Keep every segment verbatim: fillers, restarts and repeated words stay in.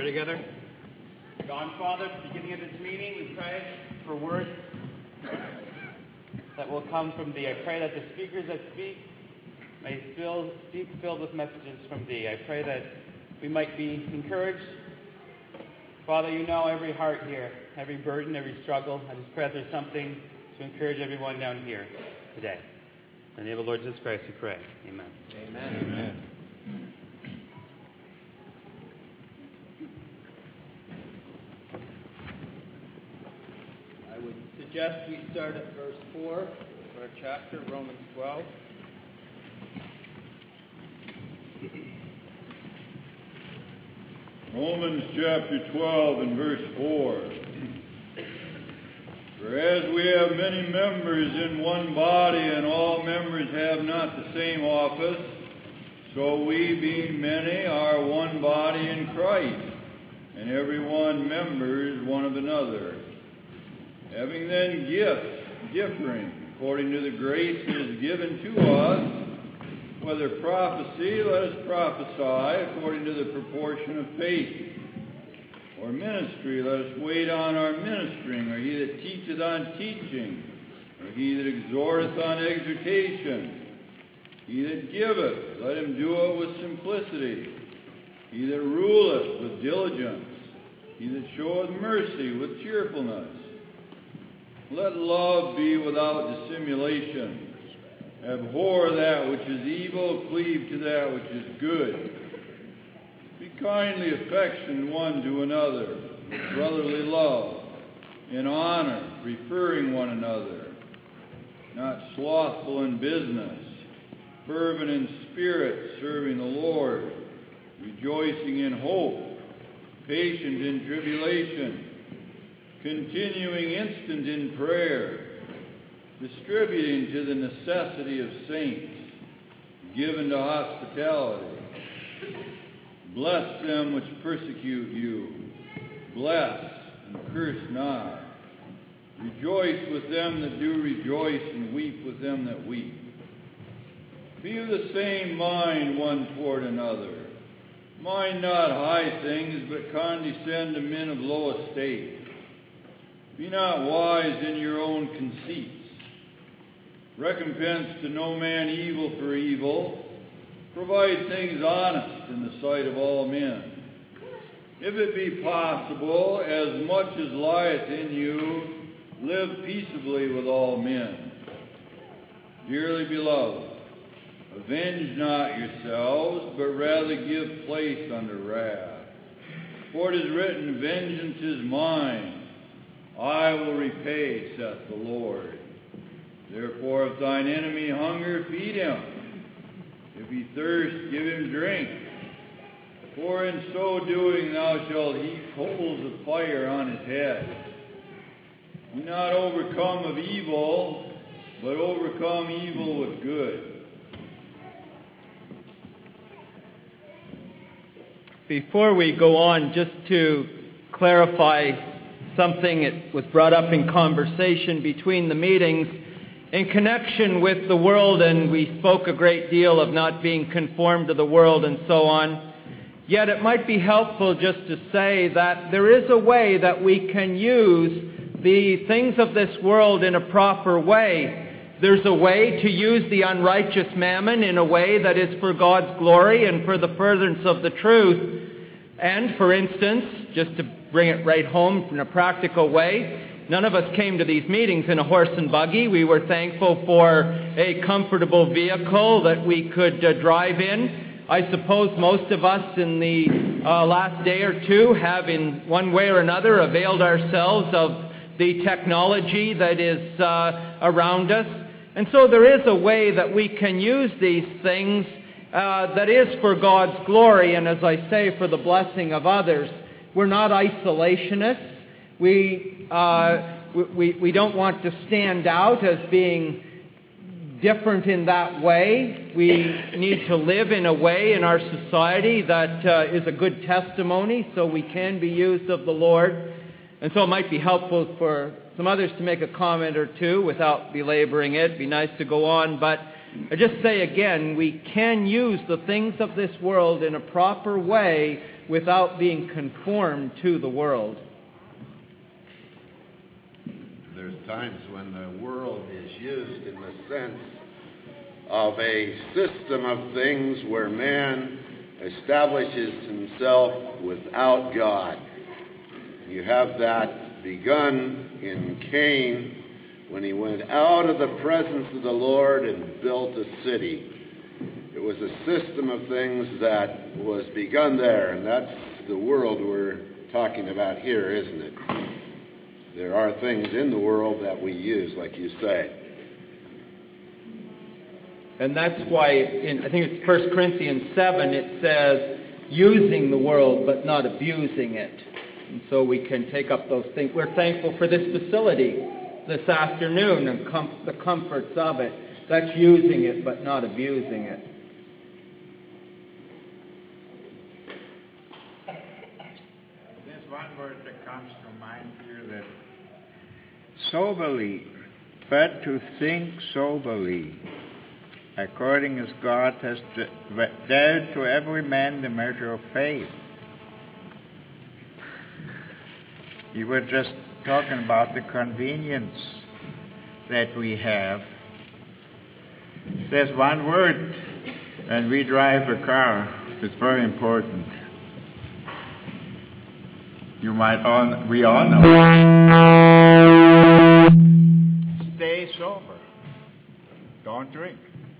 Pray together. God, Father, at the beginning of this meeting, we pray for words that will come from Thee. I pray that the speakers that speak may fill, speak filled with messages from Thee. I pray that we might be encouraged. Father, You know every heart here, every burden, every struggle. I just pray that there's something to encourage everyone down here today. In the name of the Lord Jesus Christ, we pray. Amen. Amen. Amen. I would suggest we start at verse four of our chapter, Romans twelve. Romans chapter twelve and verse four. For as we have many members in one body, and all members have not the same office, so we, being many, are one body in Christ, and every one members one of another. Having then gifts differing according to the grace that is given to us, whether prophecy, let us prophesy according to the proportion of faith. Or ministry, let us wait on our ministering, or he that teacheth on teaching, or he that exhorteth on exhortation. He that giveth, let him do it with simplicity. He that ruleth with diligence. He that showeth mercy with cheerfulness. Let love be without dissimulation. Abhor that which is evil, cleave to that which is good. Be kindly affectioned one to another, with brotherly love, in honor, preferring one another, not slothful in business, fervent in spirit, serving the Lord, rejoicing in hope, patient in tribulation, continuing instant in prayer, distributing to the necessity of saints, given to hospitality. Bless them which persecute you. Bless and curse not. Rejoice with them that do rejoice, and weep with them that weep. Be of the same mind one toward another. Mind not high things, but condescend to men of low estate. Be not wise in your own conceits. Recompense to no man evil for evil. Provide things honest in the sight of all men. If it be possible, as much as lieth in you, live peaceably with all men. Dearly beloved, avenge not yourselves, but rather give place unto wrath. For it is written, Vengeance is mine, I will repay, saith the Lord. Therefore, if thine enemy hunger, feed him. If he thirst, give him drink. For in so doing thou shalt heap coals of fire on his head. Be not overcome of evil, but overcome evil with good. Before we go on, just to clarify something that was brought up in conversation between the meetings, in connection with the world, and we spoke a great deal of not being conformed to the world and so on. Yet it might be helpful just to say that there is a way that we can use the things of this world in a proper way. There's a way to use the unrighteous mammon in a way that is for God's glory and for the furtherance of the truth. And, for instance, just to bring it right home in a practical way, none of us came to these meetings in a horse and buggy. We were thankful for a comfortable vehicle that we could uh, drive in. I suppose most of us in the uh, last day or two have in one way or another availed ourselves of the technology that is uh, around us. And so there is a way that we can use these things uh, that is for God's glory and, as I say, for the blessing of others. We're not isolationists. We, uh, we, we don't want to stand out as being different in that way. We need to live in a way in our society that uh, is a good testimony so we can be used of the Lord. And so it might be helpful for some others to make a comment or two without belaboring it. It'd be nice to go on, but I just say again, we can use the things of this world in a proper way without being conformed to the world. There's times when the world is used in the sense of a system of things where man establishes himself without God. You have that begun in Cain when he went out of the presence of the Lord and built a city. It was a system of things that was begun there, and that's the world we're talking about here, isn't it? There are things in the world that we use, like you say. And that's why, in, I think it's First Corinthians seven, it says, using the world but not abusing it. And so we can take up those things. We're thankful for this facility this afternoon and com- the comforts of it. That's using it but not abusing it. There's one word that comes to mind here, that soberly, but to think soberly, according as God has dealt to every man the measure of faith. You were just talking about the convenience that we have. There's one word when we drive a car. It's very important. You might all, we all know. Stay sober. Don't drink.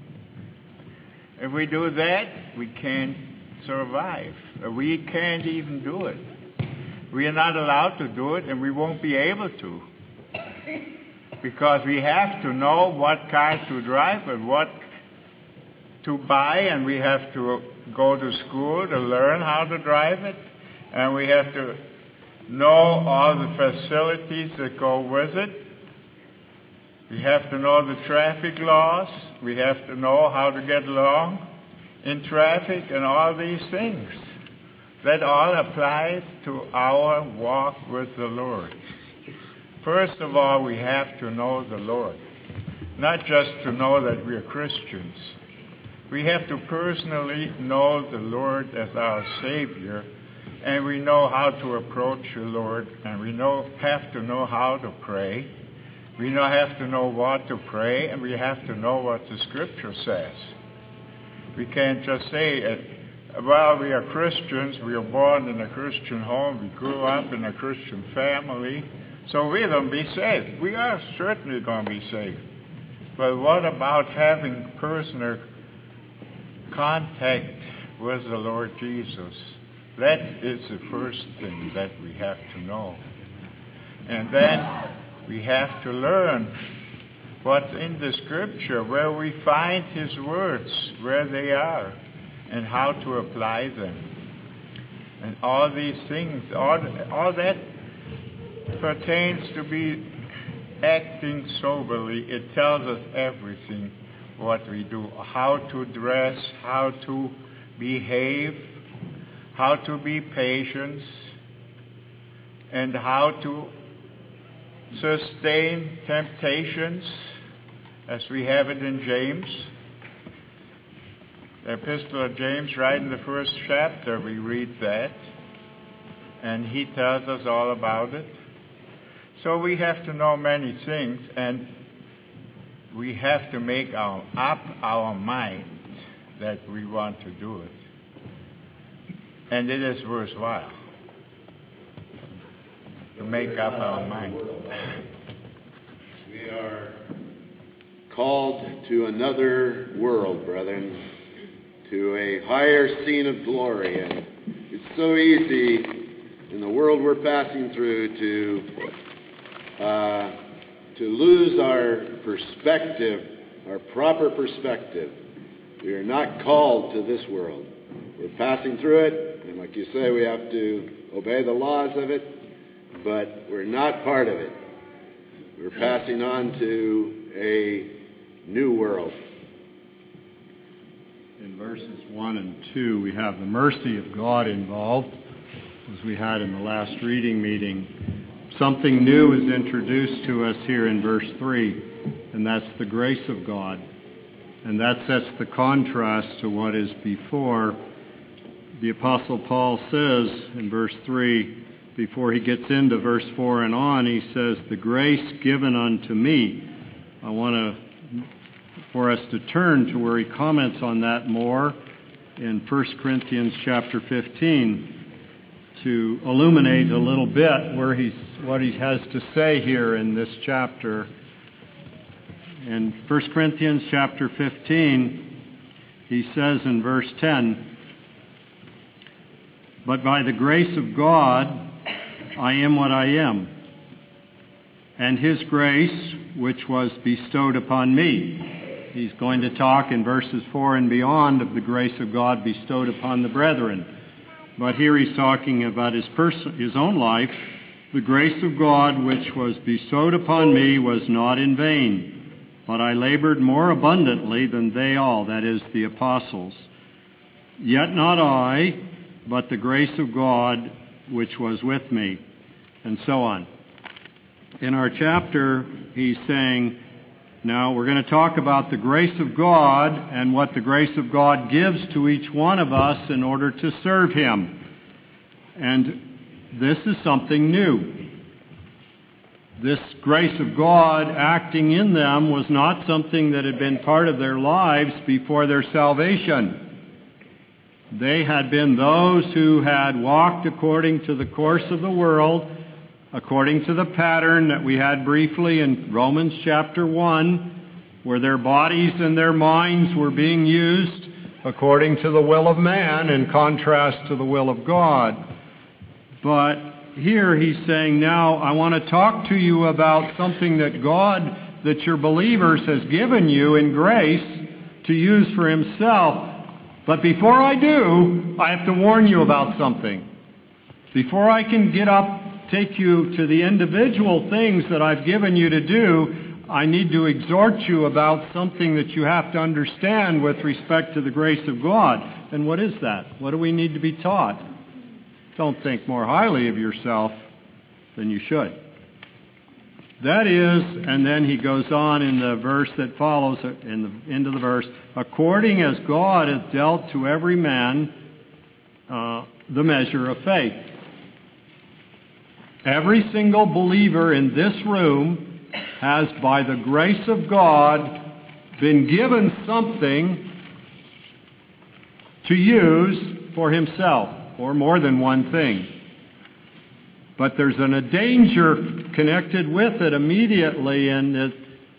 If we do that, we can't survive. We can't even do it. We are not allowed to do it, and we won't be able to. Because we have to know what car to drive and what to buy, and we have to go to school to learn how to drive it, and we have to know all the facilities that go with it. We have to know the traffic laws. We have to know how to get along in traffic and all these things. That all applies to our walk with the Lord. First of all, we have to know the Lord. Not just to know that we're Christians. We have to personally know the Lord as our Savior, and we know how to approach the Lord, and we know have to know how to pray. We know have to know what to pray, and we have to know what the Scripture says. We can't just say, well, we are Christians, we were born in a Christian home, we grew up in a Christian family, so we're going to be saved. We are certainly going to be saved. But what about having personal contact with the Lord Jesus? That is the first thing that we have to know. And then we have to learn what's in the Scripture, where we find His words, where they are, and how to apply them. And all these things, all, all that pertains to be acting soberly. It tells us everything what we do, how to dress, how to behave, how to be patient, and how to sustain temptations, as we have it in James. The Epistle of James, right in the first chapter, we read that, and he tells us all about it. So we have to know many things, and we have to make our, up our mind that we want to do it. And it is worthwhile to make up our mind. We are called to another world, brethren, to a higher scene of glory. And it's so easy in the world we're passing through to uh, to lose our perspective, our proper perspective. We are not called to this world. We're passing through it, and like you say, we have to obey the laws of it, but we're not part of it. We're passing on to a new world. In verses one and two, we have the mercy of God involved, as we had in the last reading meeting. Something new is introduced to us here in verse three, and that's the grace of God. And that sets the contrast to what is before. the Apostle Paul says in verse three, before he gets into verse four and on, he says, the grace given unto me. I want to, for us to turn to where he comments on that more in First Corinthians chapter fifteen, to illuminate a little bit where he's what he has to say here in this chapter. In First Corinthians chapter fifteen, he says in verse ten, but by the grace of God I am what I am, and his grace which was bestowed upon me. He's going to talk in verses four and beyond of the grace of God bestowed upon the brethren. But here he's talking about his person, his own life. The grace of God which was bestowed upon me was not in vain, but I labored more abundantly than they all, that is, the apostles. Yet not I, but the grace of God which was with me, and so on. In our chapter, he's saying, now we're going to talk about the grace of God and what the grace of God gives to each one of us in order to serve him. And this is something new. This grace of God acting in them was not something that had been part of their lives before their salvation. They had been those who had walked according to the course of the world, according to the pattern that we had briefly in Romans chapter one, where their bodies and their minds were being used according to the will of man in contrast to the will of God. But here he's saying, now I want to talk to you about something that God, that your believers has given you in grace to use for himself. But before I do, I have to warn you about something. Before I can get up, take you to the individual things that I've given you to do, I need to exhort you about something that you have to understand with respect to the grace of God. And what is that? What do we need to be taught? Don't think more highly of yourself than you should. That is, and then he goes on in the verse that follows, in the end of the verse, according as God hath dealt to every man uh, the measure of faith. Every single believer in this room has, by the grace of God, been given something to use for himself, or more than one thing. But there's an, a danger connected with it immediately, and it,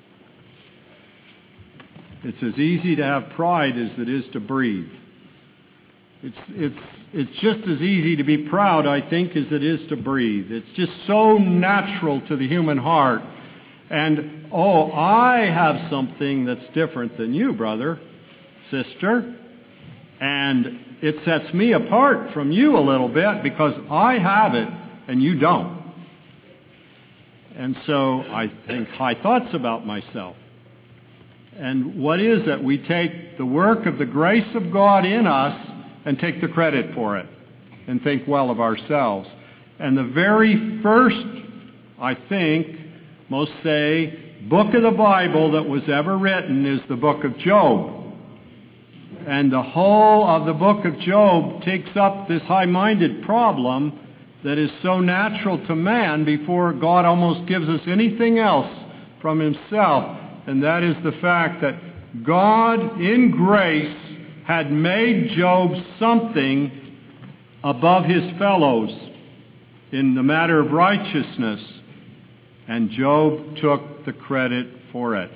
it's as easy to have pride as it is to breathe. It's, it's, it's just as easy to be proud, I think, as it is to breathe. It's just so natural to the human heart. And, oh, I have something that's different than you, brother, sister. And it sets me apart from you a little bit because I have it and you don't. And so I think high thoughts about myself. And what is it? We take the work of the grace of God in us and take the credit for it and think well of ourselves. And the very first, I think, most say, book of the Bible that was ever written is the book of Job. And the whole of the book of Job takes up this high-minded problem that is so natural to man before God almost gives us anything else from himself. And that is the fact that God, in grace, had made Job something above his fellows in the matter of righteousness. And Job took the credit for it.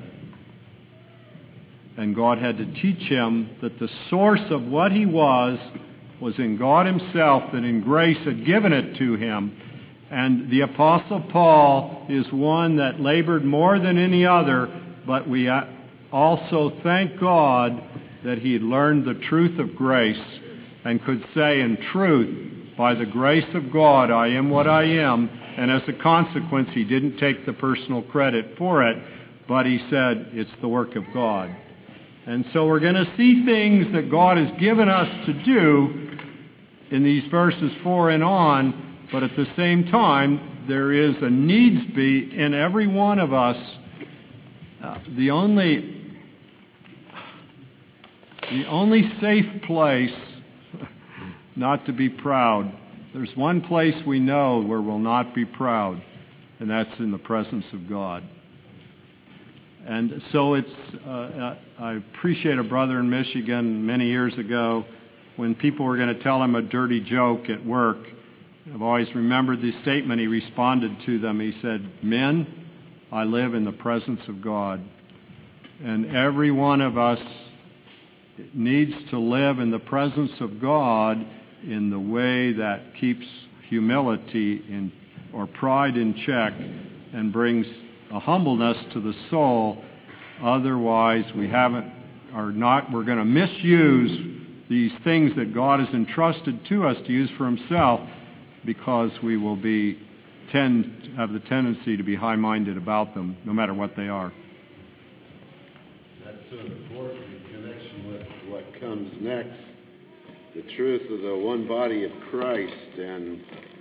And God had to teach him that the source of what he was was in God himself, that in grace had given it to him. And the Apostle Paul is one that labored more than any other, but we also thank God that he had learned the truth of grace and could say in truth, by the grace of God, I am what I am. And as a consequence, he didn't take the personal credit for it, but he said, it's the work of God. And so we're going to see things that God has given us to do in these verses four and on, but at the same time, there is a needs be in every one of us. Uh, the only, the only safe place not to be proud. There's one place we know where we'll not be proud, and that's in the presence of God. And so it's, uh, I appreciate a brother in Michigan many years ago when people were going to tell him a dirty joke at work. I've always remembered the statement he responded to them. He said, "Men, I live in the presence of God." And every one of us needs to live in the presence of God in the way that keeps humility in, or pride in check and brings a humbleness to the soul. Otherwise, we haven't, are not, we're going to misuse these things that God has entrusted to us to use for Himself, because we will be tend have the tendency to be high-minded about them, no matter what they are. That's so important in connection with what comes next. The truth of the one body of Christ. And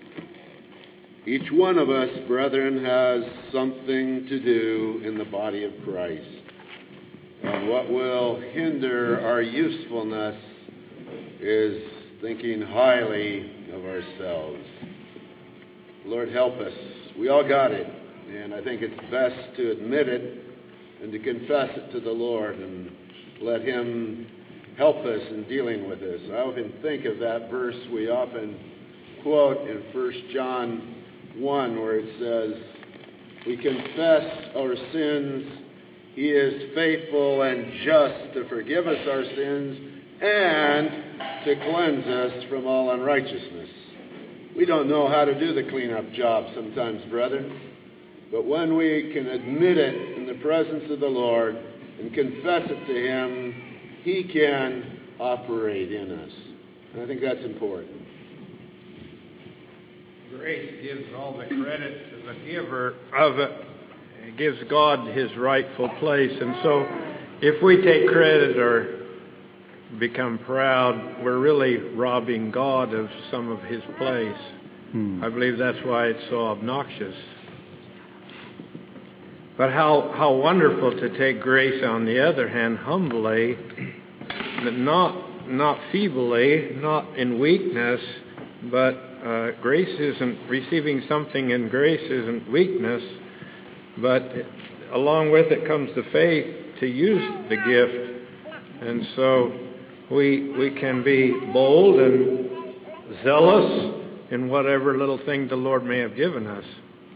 each one of us, brethren, has something to do in the body of Christ. And what will hinder our usefulness is thinking highly of ourselves. Lord, help us. We all got it. And I think it's best to admit it and to confess it to the Lord and let Him help us in dealing with this. I often think of that verse we often quote in First John one, where it says, "We confess our sins. He is faithful and just to forgive us our sins and to cleanse us from all unrighteousness." We don't know how to do the cleanup job sometimes, brethren. But when we can admit it in the presence of the Lord and confess it to Him, He can operate in us. And I think that's important. Grace gives all the credit to the giver of it. It gives God His rightful place. And so if we take credit or become proud, we're really robbing God of some of His place. Hmm. I believe that's why it's so obnoxious. But how, how wonderful to take grace, on the other hand, humbly, but not, not feebly, not in weakness, but uh, grace isn't, receiving something in grace isn't weakness, but it, along with it comes the faith to use the gift. And so we, we can be bold and zealous in whatever little thing the Lord may have given us.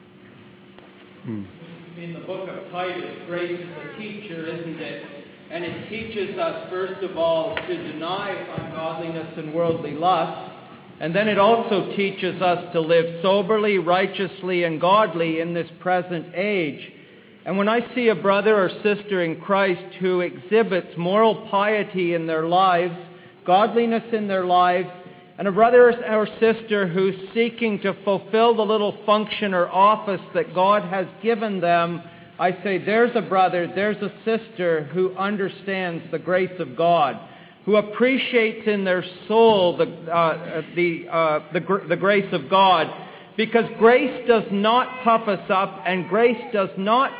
Hmm. In the book of Titus, grace is a teacher, isn't it? And it teaches us, first of all, to deny ungodliness and worldly lust. And then it also teaches us to live soberly, righteously, and godly in this present age. And when I see a brother or sister in Christ who exhibits moral piety in their lives, godliness in their lives, and a brother or sister who's seeking to fulfill the little function or office that God has given them, I say there's a brother, there's a sister who understands the grace of God, who appreciates in their soul the uh, the, uh, the gr- the grace of God, because grace does not puff us up, and grace does not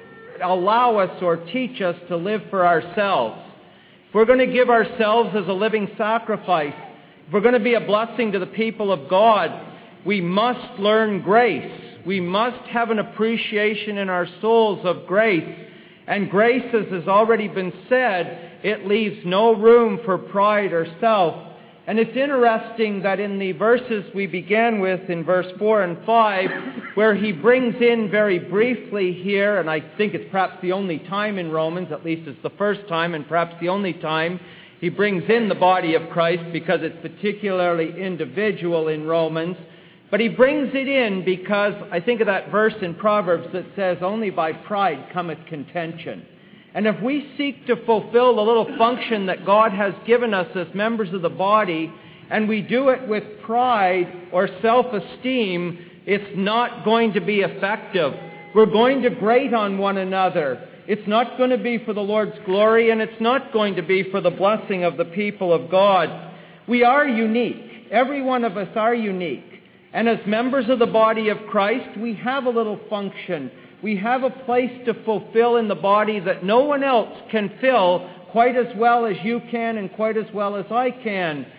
allow us or teach us to live for ourselves. If we're going to give ourselves as a living sacrifice, if we're going to be a blessing to the people of God, we must learn grace. We must have an appreciation in our souls of grace. And grace, as has already been said, it leaves no room for pride or self. And it's interesting that in the verses we began with, in verse four and five, where he brings in very briefly here, and I think it's perhaps the only time in Romans, at least it's the first time and perhaps the only time, he brings in the body of Christ because it's particularly individual in Romans. But he brings it in because I think of that verse in Proverbs that says, "Only by pride cometh contention." And if we seek to fulfill the little function that God has given us as members of the body, and we do it with pride or self-esteem, it's not going to be effective. We're going to grate on one another. It's not going to be for the Lord's glory, and it's not going to be for the blessing of the people of God. We are unique. Every one of us are unique. And as members of the body of Christ, we have a little function. We have a place to fulfill in the body that no one else can fill quite as well as you can and quite as well as I can.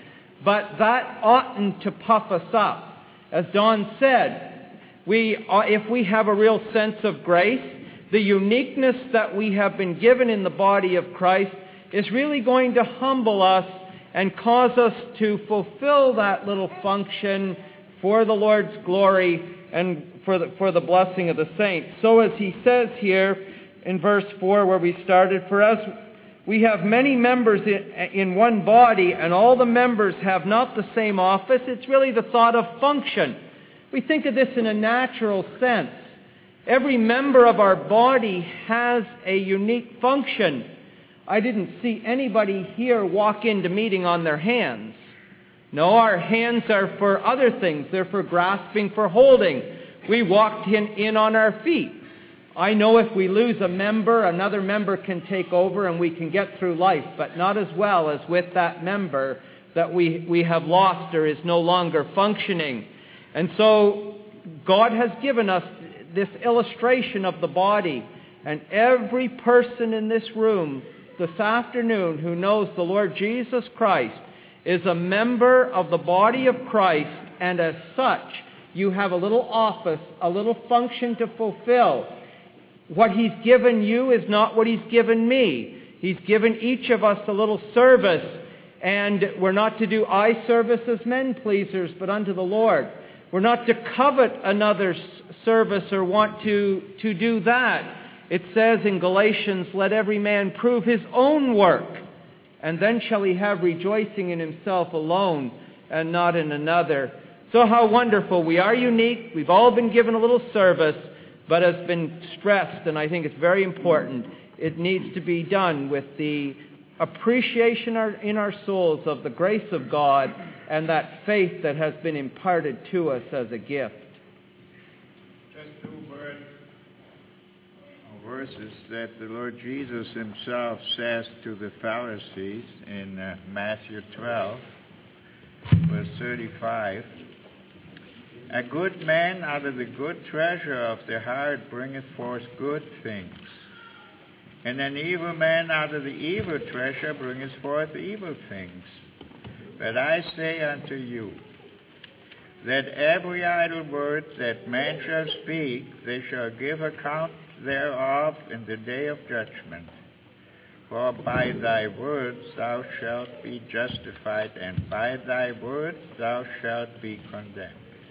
but that oughtn't to puff us up. As Don said, we, if we have a real sense of grace, the uniqueness that we have been given in the body of Christ is really going to humble us and cause us to fulfill that little function for the Lord's glory and for the, for the blessing of the saints. So as he says here in verse four where we started, for us we have many members in, in one body, and all the members have not the same office. It's really the thought of function. We think of this in a natural sense. Every member of our body has a unique function. I didn't see anybody here walk into meeting on their hands. No, our hands are for other things. They're for grasping, for holding. We walked in, in on our feet. I know if we lose a member, another member can take over and we can get through life, but not as well as with that member that we, we have lost or is no longer functioning. And so God has given us this illustration of the body, and every person in this room this afternoon who knows the Lord Jesus Christ is a member of the body of Christ, and as such, you have a little office, a little function to fulfill. What He's given you is not what He's given me. He's given each of us a little service, and we're not to do eye service as men pleasers, but unto the Lord. We're not to covet another's service or want to, to do that. It says in Galatians, let every man prove his own work, and then shall he have rejoicing in himself alone and not in another. So how wonderful. We are unique. We've all been given a little service, but as been stressed, and I think it's very important, it needs to be done with the appreciation in our souls of the grace of God and that faith that has been imparted to us as a gift. Just two words, verses that the Lord Jesus Himself says to the Pharisees in uh, Matthew twelve, verse thirty-five. A good man out of the good treasure of the heart bringeth forth good things, and an evil man out of the evil treasure bringeth forth evil things. But I say unto you, that every idle word that man shall speak, they shall give account thereof in the day of judgment. For by thy words thou shalt be justified, and by thy words thou shalt be condemned.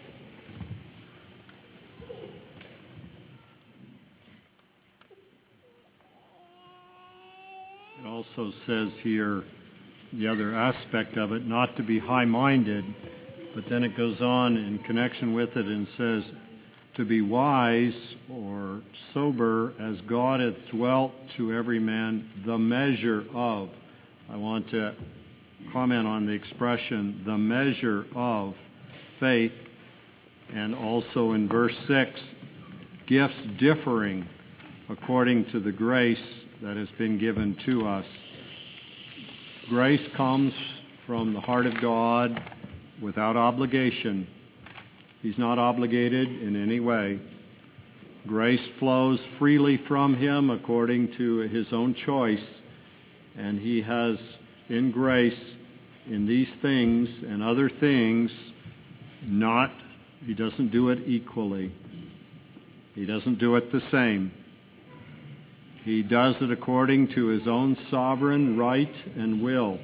It also says here, the other aspect of it, not to be high-minded, but then it goes on in connection with it and says, to be wise or sober as God hath dwelt to every man the measure of. I want to comment on the expression, the measure of faith, and also in verse six, gifts differing according to the grace that has been given to us. Grace comes from the heart of God without obligation. He's not obligated in any way. Grace flows freely from Him according to His own choice, and He has in grace, in these things and other things, not, He doesn't do it equally. He doesn't do it the same. He does it according to His own sovereign right and will.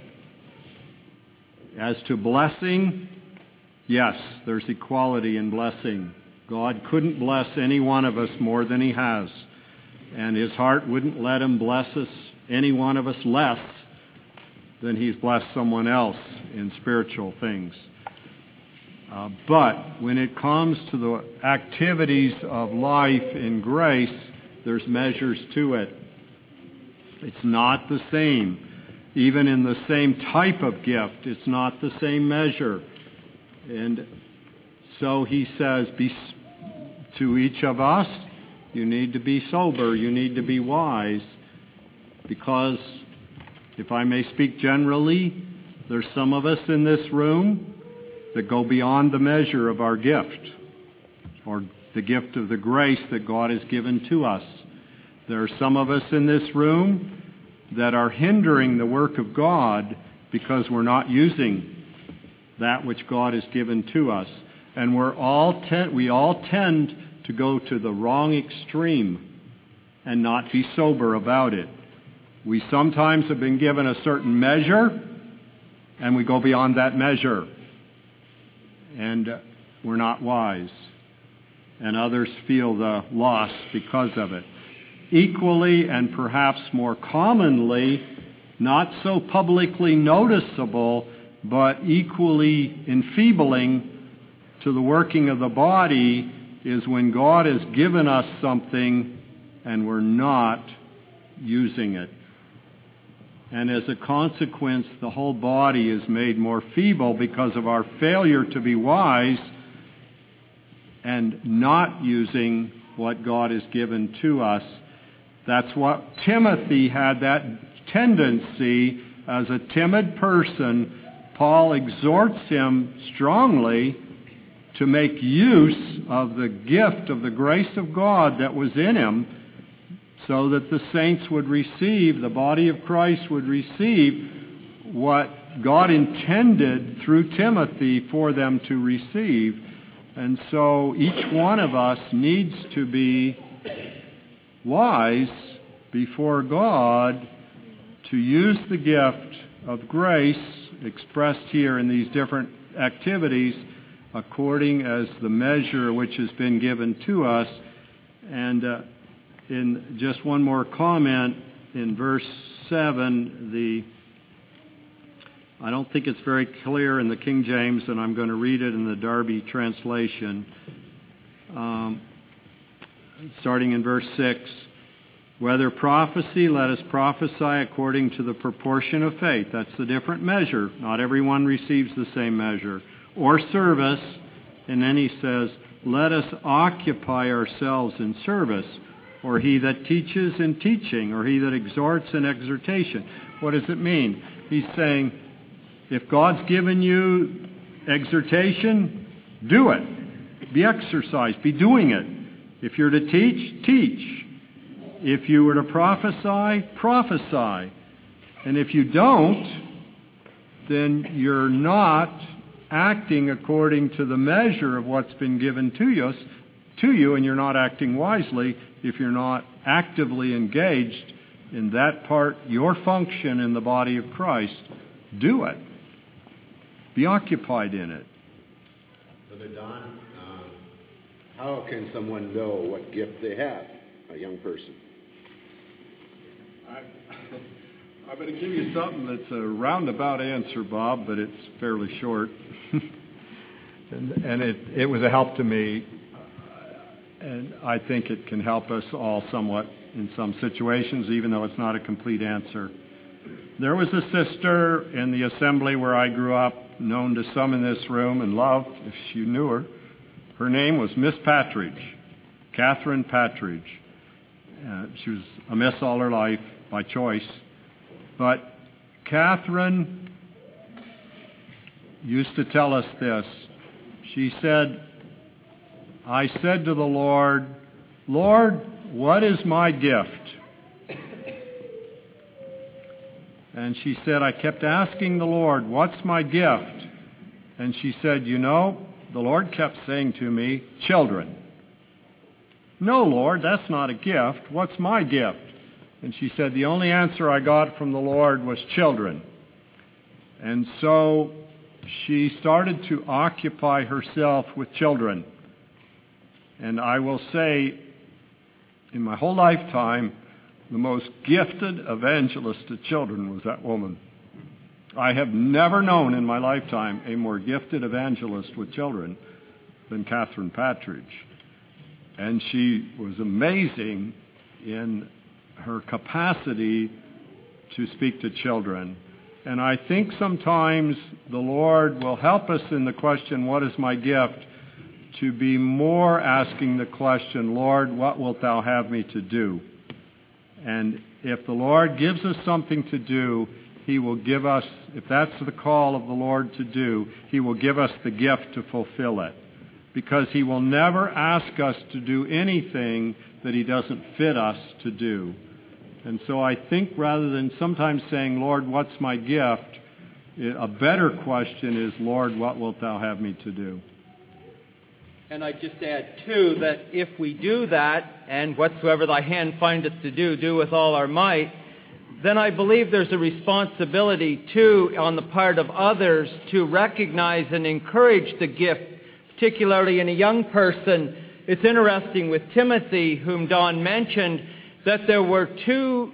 As to blessing, yes, there's equality in blessing. God couldn't bless any one of us more than He has. And His heart wouldn't let Him bless us, any one of us, less than He's blessed someone else in spiritual things. Uh, but when it comes to the activities of life in grace, there's measures to it. It's not the same. Even in the same type of gift, it's not the same measure. And so he says, be, to each of us, you need to be sober, you need to be wise, because, if I may speak generally, there's some of us in this room that go beyond the measure of our gift, or the gift of the grace that God has given to us. There are some of us in this room that are hindering the work of God because we're not using that which God has given to us. And we're all ten- we all tend to go to the wrong extreme and not be sober about it. We sometimes have been given a certain measure, and we go beyond that measure. And uh, we're not wise. And others feel the loss because of it. Equally, and perhaps more commonly, not so publicly noticeable, but equally enfeebling to the working of the body, is when God has given us something and we're not using it. And as a consequence, the whole body is made more feeble because of our failure to be wise and not using what God has given to us. That's what Timothy had, that tendency. As a timid person, Paul exhorts him strongly to make use of the gift of the grace of God that was in him, so that the saints would receive, the body of Christ would receive what God intended through Timothy for them to receive. And so each one of us needs to be wise before God to use the gift of grace expressed here in these different activities according as the measure which has been given to us. And uh, in just one more comment, in verse seven, the I don't think it's very clear in the King James, and I'm going to read it in the Darby translation. Um, starting in verse six, whether prophecy, let us prophesy according to the proportion of faith. That's the different measure. Not everyone receives the same measure. Or service, and then he says, let us occupy ourselves in service. Or he that teaches in teaching, or he that exhorts in exhortation. What does it mean? He's saying, if God's given you exhortation, do it. Be exercised. Be doing it. If you're to teach, teach. If you were to prophesy, prophesy. And if you don't, then you're not acting according to the measure of what's been given to you, to you, and you're not acting wisely if you're not actively engaged in that part, your function in the body of Christ. Do it. Be occupied in it. Brother Don, uh, how can someone know what gift they have, a young person? I, I'm going to give you something that's a roundabout answer, Bob, but it's fairly short. and and it, it was a help to me, and I think it can help us all somewhat in some situations, even though it's not a complete answer. There was a sister in the assembly where I grew up, known to some in this room and loved, if you knew her. Her name was Miss Patridge, Catherine Patridge. Uh, she was a miss all her life by choice. But Catherine used to tell us this. She said, I said to the Lord, Lord, what is my gift? And she said, I kept asking the Lord, what's my gift? And she said, you know, the Lord kept saying to me, children. No, Lord, that's not a gift. What's my gift? And she said, the only answer I got from the Lord was children. And so she started to occupy herself with children. And I will say, in my whole lifetime, the most gifted evangelist to children was that woman. I have never known in my lifetime a more gifted evangelist with children than Catherine Patridge. And she was amazing in her capacity to speak to children. And I think sometimes the Lord will help us in the question, what is my gift? To be more asking the question, Lord, what wilt thou have me to do? And if the Lord gives us something to do, He will give us, if that's the call of the Lord to do, He will give us the gift to fulfill it. Because He will never ask us to do anything that He doesn't fit us to do. And so I think rather than sometimes saying, Lord, what's my gift? A better question is, Lord, what wilt thou have me to do? And I just add, too, that if we do that, and whatsoever thy hand findeth to do, do with all our might, then I believe there's a responsibility, too, on the part of others to recognize and encourage the gift, particularly in a young person. It's interesting with Timothy, whom Don mentioned, that there were two,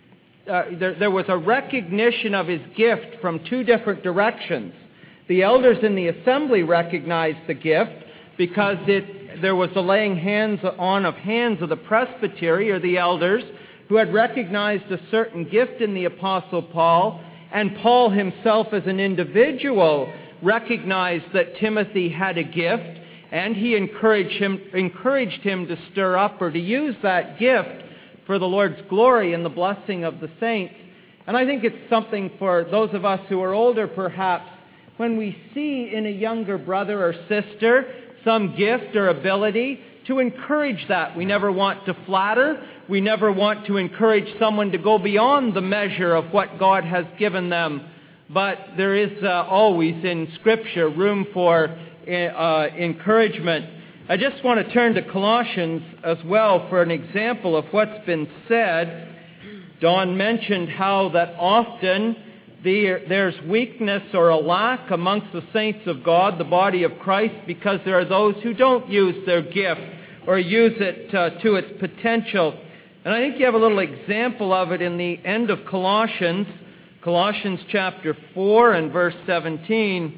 uh, there, there was a recognition of his gift from two different directions. The elders in the assembly recognized the gift because it, there was the laying hands on of hands of the presbytery or the elders who had recognized a certain gift in the Apostle Paul, and Paul himself as an individual recognized that Timothy had a gift, and he encouraged him, encouraged him to stir up or to use that gift for the Lord's glory and the blessing of the saints. And I think it's something for those of us who are older, perhaps, when we see in a younger brother or sister some gift or ability, to encourage that. We never want to flatter. We never want to encourage someone to go beyond the measure of what God has given them. But there is uh, always in Scripture room for uh, encouragement. I just want to turn to Colossians as well for an example of what's been said. Don mentioned how that often the, there's weakness or a lack amongst the saints of God, the body of Christ, because there are those who don't use their gift or use it uh, to its potential. And I think you have a little example of it in the end of Colossians, Colossians chapter four and verse seventeen.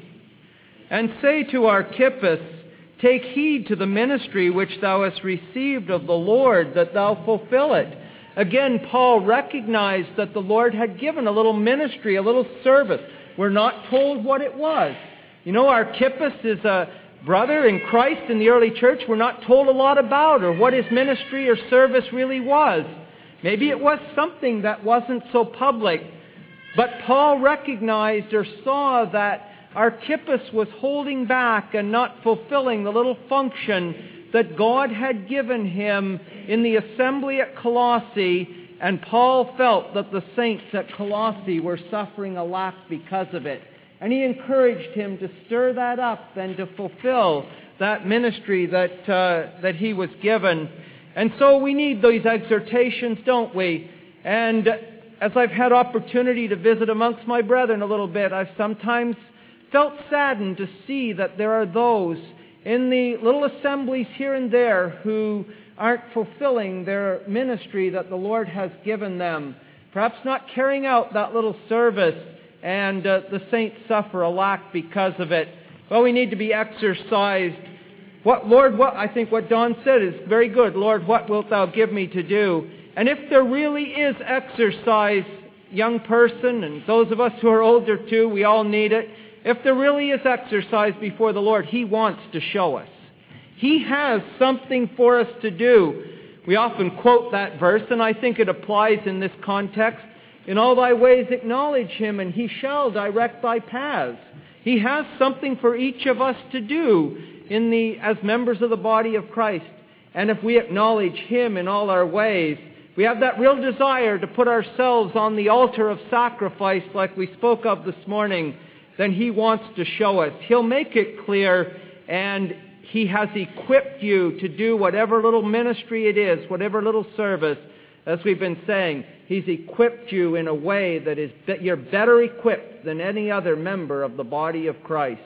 And say to Archippus, take heed to the ministry which thou hast received of the Lord, that thou fulfill it. Again, Paul recognized that the Lord had given a little ministry, a little service. We're not told what it was. You know, Archippus is a brother in Christ in the early church. We're not told a lot about or what his ministry or service really was. Maybe it was something that wasn't so public. But Paul recognized or saw that Archippus was holding back and not fulfilling the little function that God had given him in the assembly at Colossae, and Paul felt that the saints at Colossae were suffering a lack because of it. And he encouraged him to stir that up and to fulfill that ministry that uh, that he was given. And so we need these exhortations, don't we? And as I've had opportunity to visit amongst my brethren a little bit, I've sometimes felt saddened to see that there are those in the little assemblies here and there who aren't fulfilling their ministry that the Lord has given them. Perhaps not carrying out that little service, and uh, the saints suffer a lack because of it. Well, we need to be exercised. What, Lord, what I think what Don said is very good. Lord, what wilt thou give me to do? And if there really is exercise, young person, and those of us who are older too, we all need it. If there really is exercise before the Lord, He wants to show us. He has something for us to do. We often quote that verse, and I think it applies in this context. In all thy ways acknowledge Him, and He shall direct thy paths. He has something for each of us to do in the as members of the body of Christ. And if we acknowledge Him in all our ways, we have that real desire to put ourselves on the altar of sacrifice like we spoke of this morning, then He wants to show us. He'll make it clear, and He has equipped you to do whatever little ministry it is, whatever little service. As we've been saying, He's equipped you in a way that is that you're better equipped than any other member of the body of Christ.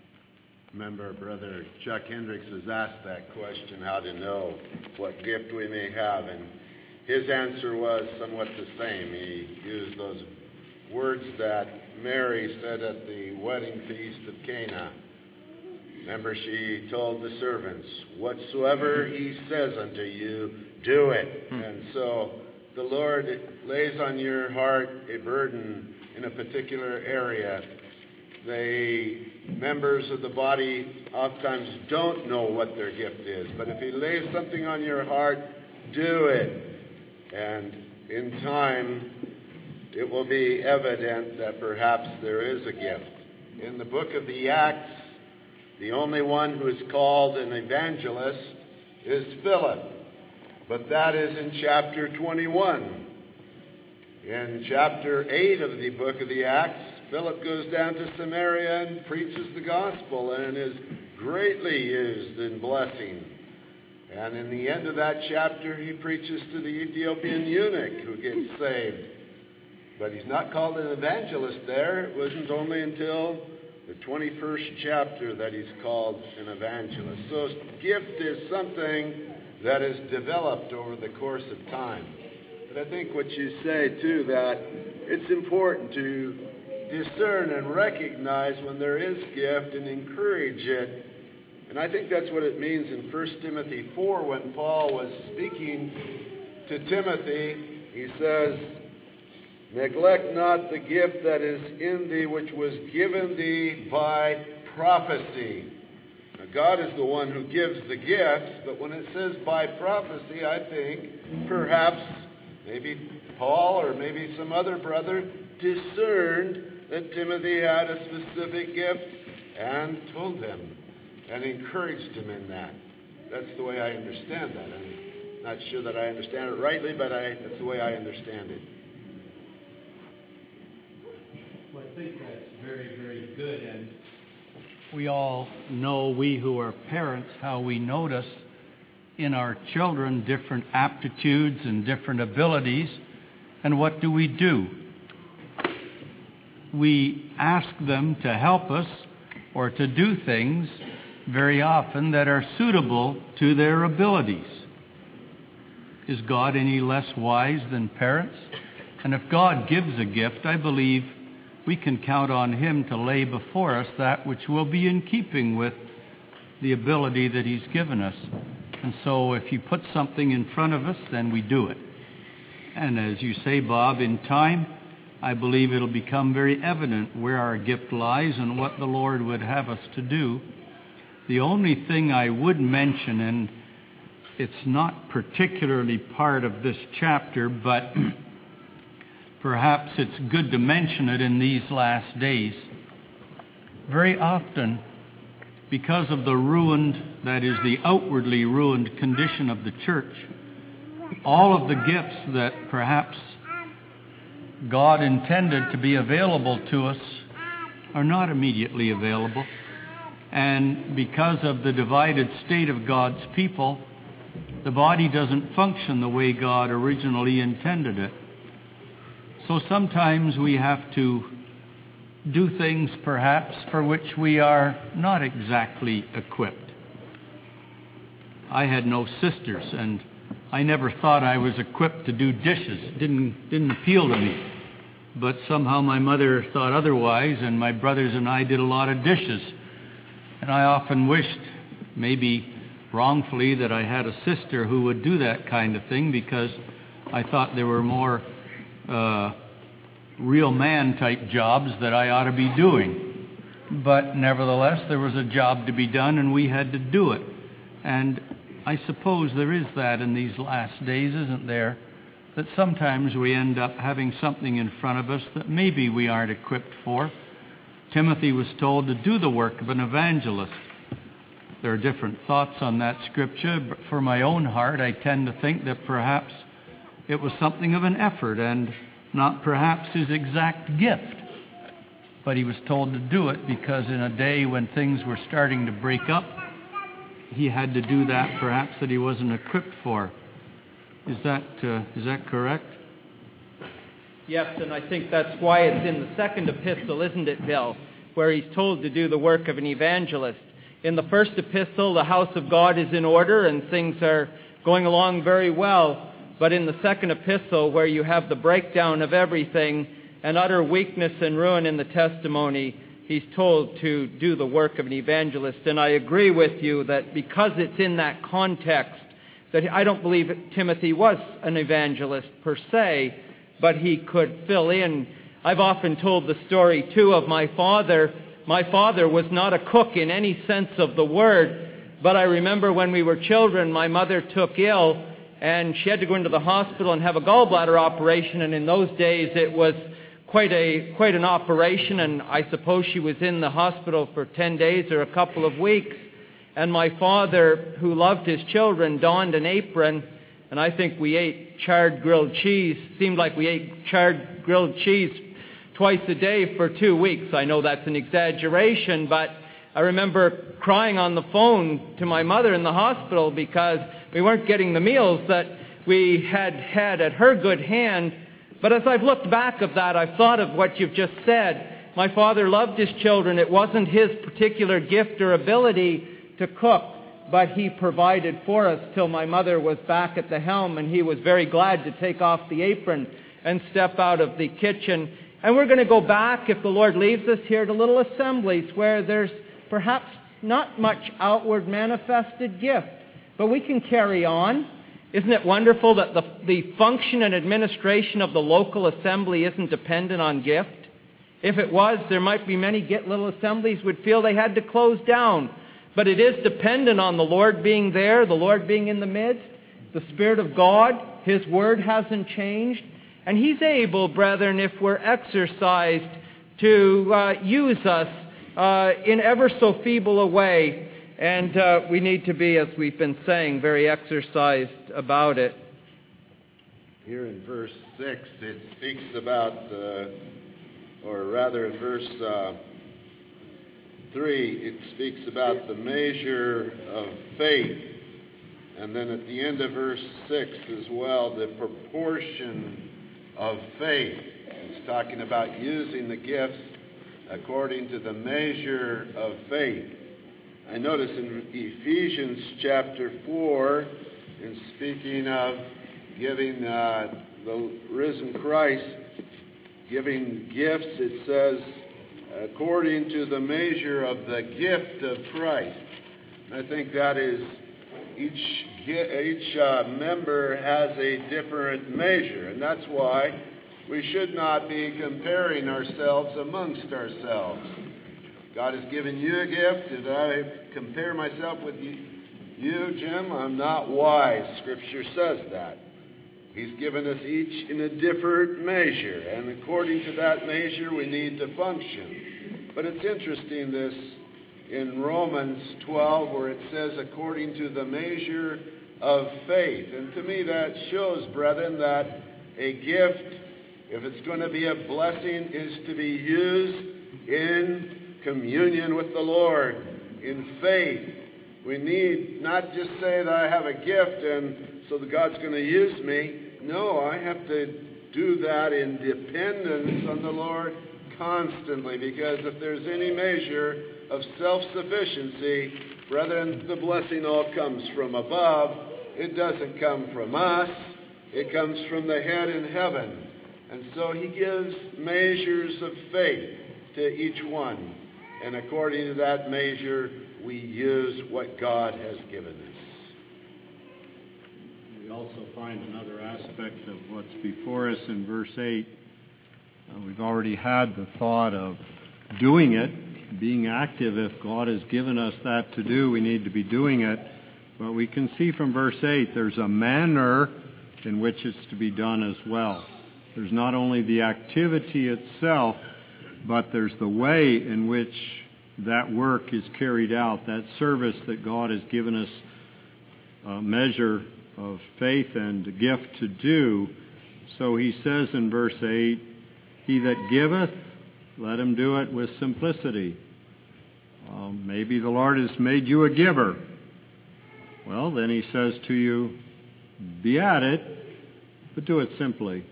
Remember, Brother Chuck Hendricks has asked that question, how to know what gift we may have, and his answer was somewhat the same. He used those words that Mary said at the wedding feast of Cana. Remember, she told the servants, whatsoever He says unto you, do it. Hmm. And so the Lord lays on your heart a burden in a particular area. The members of the body oftentimes don't know what their gift is. But if He lays something on your heart, do it. And in time, it will be evident that perhaps there is a gift. In the book of the Acts, the only one who is called an evangelist is Philip. But that is in chapter twenty-one. In chapter eight of the book of the Acts, Philip goes down to Samaria and preaches the gospel and is greatly used in blessing. And in the end of that chapter, he preaches to the Ethiopian eunuch who gets saved. But he's not called an evangelist there. It wasn't only until the twenty-first chapter that he's called an evangelist. So gift is something that is developed over the course of time. But I think what you say, too, that it's important to discern and recognize when there is gift and encourage it. And I think that's what it means in First Timothy four when Paul was speaking to Timothy. He says, "Neglect not the gift that is in thee, which was given thee by prophecy." Now, God is the one who gives the gifts, but when it says by prophecy, I think perhaps maybe Paul or maybe some other brother discerned that Timothy had a specific gift and told him and encouraged him in that. That's the way I understand that. I'm not sure that I understand it rightly, but I, that's the way I understand it. Well, I think that's very, very good. And we all know, we who are parents, how we notice in our children different aptitudes and different abilities. And what do we do? We ask them to help us or to do things very often that are suitable to their abilities. Is God any less wise than parents? And if God gives a gift, I believe we can count on Him to lay before us that which will be in keeping with the ability that He's given us. And so if you put something in front of us, then we do it. And as you say, Bob, in time, I believe it'll become very evident where our gift lies and what the Lord would have us to do. The only thing I would mention, and it's not particularly part of this chapter, but perhaps it's good to mention it in these last days. Very often, because of the ruined, that is the outwardly ruined condition of the church, all of the gifts that perhaps God intended to be available to us are not immediately available. And because of the divided state of God's people, the body doesn't function the way God originally intended it. So sometimes we have to do things perhaps for which we are not exactly equipped. I had no sisters, and I never thought I was equipped to do dishes. It didn't, didn't appeal to me. But somehow my mother thought otherwise, and my brothers and I did a lot of dishes. And I often wished, maybe wrongfully, that I had a sister who would do that kind of thing, because I thought there were more uh, real man type jobs that I ought to be doing. But nevertheless, there was a job to be done, and we had to do it. And I suppose there is that in these last days, isn't there? That sometimes we end up having something in front of us that maybe we aren't equipped for. Timothy was told to do the work of an evangelist. There are different thoughts on that scripture, but for my own heart, I tend to think that perhaps it was something of an effort and not perhaps his exact gift. But he was told to do it because in a day when things were starting to break up, he had to do that perhaps that he wasn't equipped for. Is that uh, is that correct? Yes, and I think that's why it's in the second epistle, isn't it, Bill, where he's told to do the work of an evangelist. In the first epistle, the house of God is in order and things are going along very well. But in the second epistle, where you have the breakdown of everything and utter weakness and ruin in the testimony, he's told to do the work of an evangelist. And I agree with you that because it's in that context, that I don't believe Timothy was an evangelist per se, but he could fill in. I've often told the story, too, of my father. My father was not a cook in any sense of the word, but I remember when we were children, my mother took ill, and she had to go into the hospital and have a gallbladder operation, and in those days it was quite a quite an operation, and I suppose she was in the hospital for ten days or a couple of weeks. And my father, who loved his children, donned an apron, and I think we ate charred grilled cheese. Seemed like we ate charred grilled cheese twice a day for two weeks. I know that's an exaggeration, but I remember crying on the phone to my mother in the hospital because we weren't getting the meals that we had had at her good hand. But as I've looked back of that, I've thought of what you've just said. My father loved his children. It wasn't his particular gift or ability to cook, but he provided for us till my mother was back at the helm, and he was very glad to take off the apron and step out of the kitchen. And we're going to go back, if the Lord leaves us here, to little assemblies where there's perhaps not much outward manifested gift, but we can carry on. Isn't it wonderful that the, the function and administration of the local assembly isn't dependent on gift? If it was, there might be many little assemblies would feel they had to close down. But it is dependent on the Lord being there, the Lord being in the midst, the Spirit of God. His Word hasn't changed. And He's able, brethren, if we're exercised, to uh, use us uh, in ever so feeble a way. And uh, we need to be, as we've been saying, very exercised about it. Here in verse six, it speaks about, uh, or rather in verse uh, three, it speaks about the measure of faith. And then at the end of verse six as well, the proportion of faith. It's talking about using the gifts according to the measure of faith. I notice in Ephesians chapter four, in speaking of giving uh, the risen Christ, giving gifts, it says, according to the measure of the gift of Christ. I think that is, each, each uh, member has a different measure, and that's why we should not be comparing ourselves amongst ourselves. God has given you a gift. Did I compare myself with you, you, Jim? I'm not wise. Scripture says that. He's given us each in a different measure, and according to that measure, we need to function. But it's interesting, this in Romans twelve, where it says, according to the measure of faith. And to me, that shows, brethren, that a gift, if it's going to be a blessing, is to be used in communion with the Lord, in faith. We need not just say that I have a gift and so that God's going to use me. No, I have to do that in dependence on the Lord constantly, because if there's any measure of self-sufficiency, brethren, the blessing all comes from above. It doesn't come from us. It comes from the head in heaven. And so He gives measures of faith to each one. And according to that measure, we use what God has given us. We also find another aspect of what's before us in verse eight. Uh, we've already had the thought of doing it, being active. If God has given us that to do, we need to be doing it. But we can see from verse eight, there's a manner in which it's to be done as well. There's not only the activity itself, but there's the way in which that work is carried out, that service that God has given us a measure of faith and a gift to do. So He says in verse eight, He that giveth, let him do it with simplicity. Um, maybe the Lord has made you a giver. Well, then He says to you, be at it, but do it simply.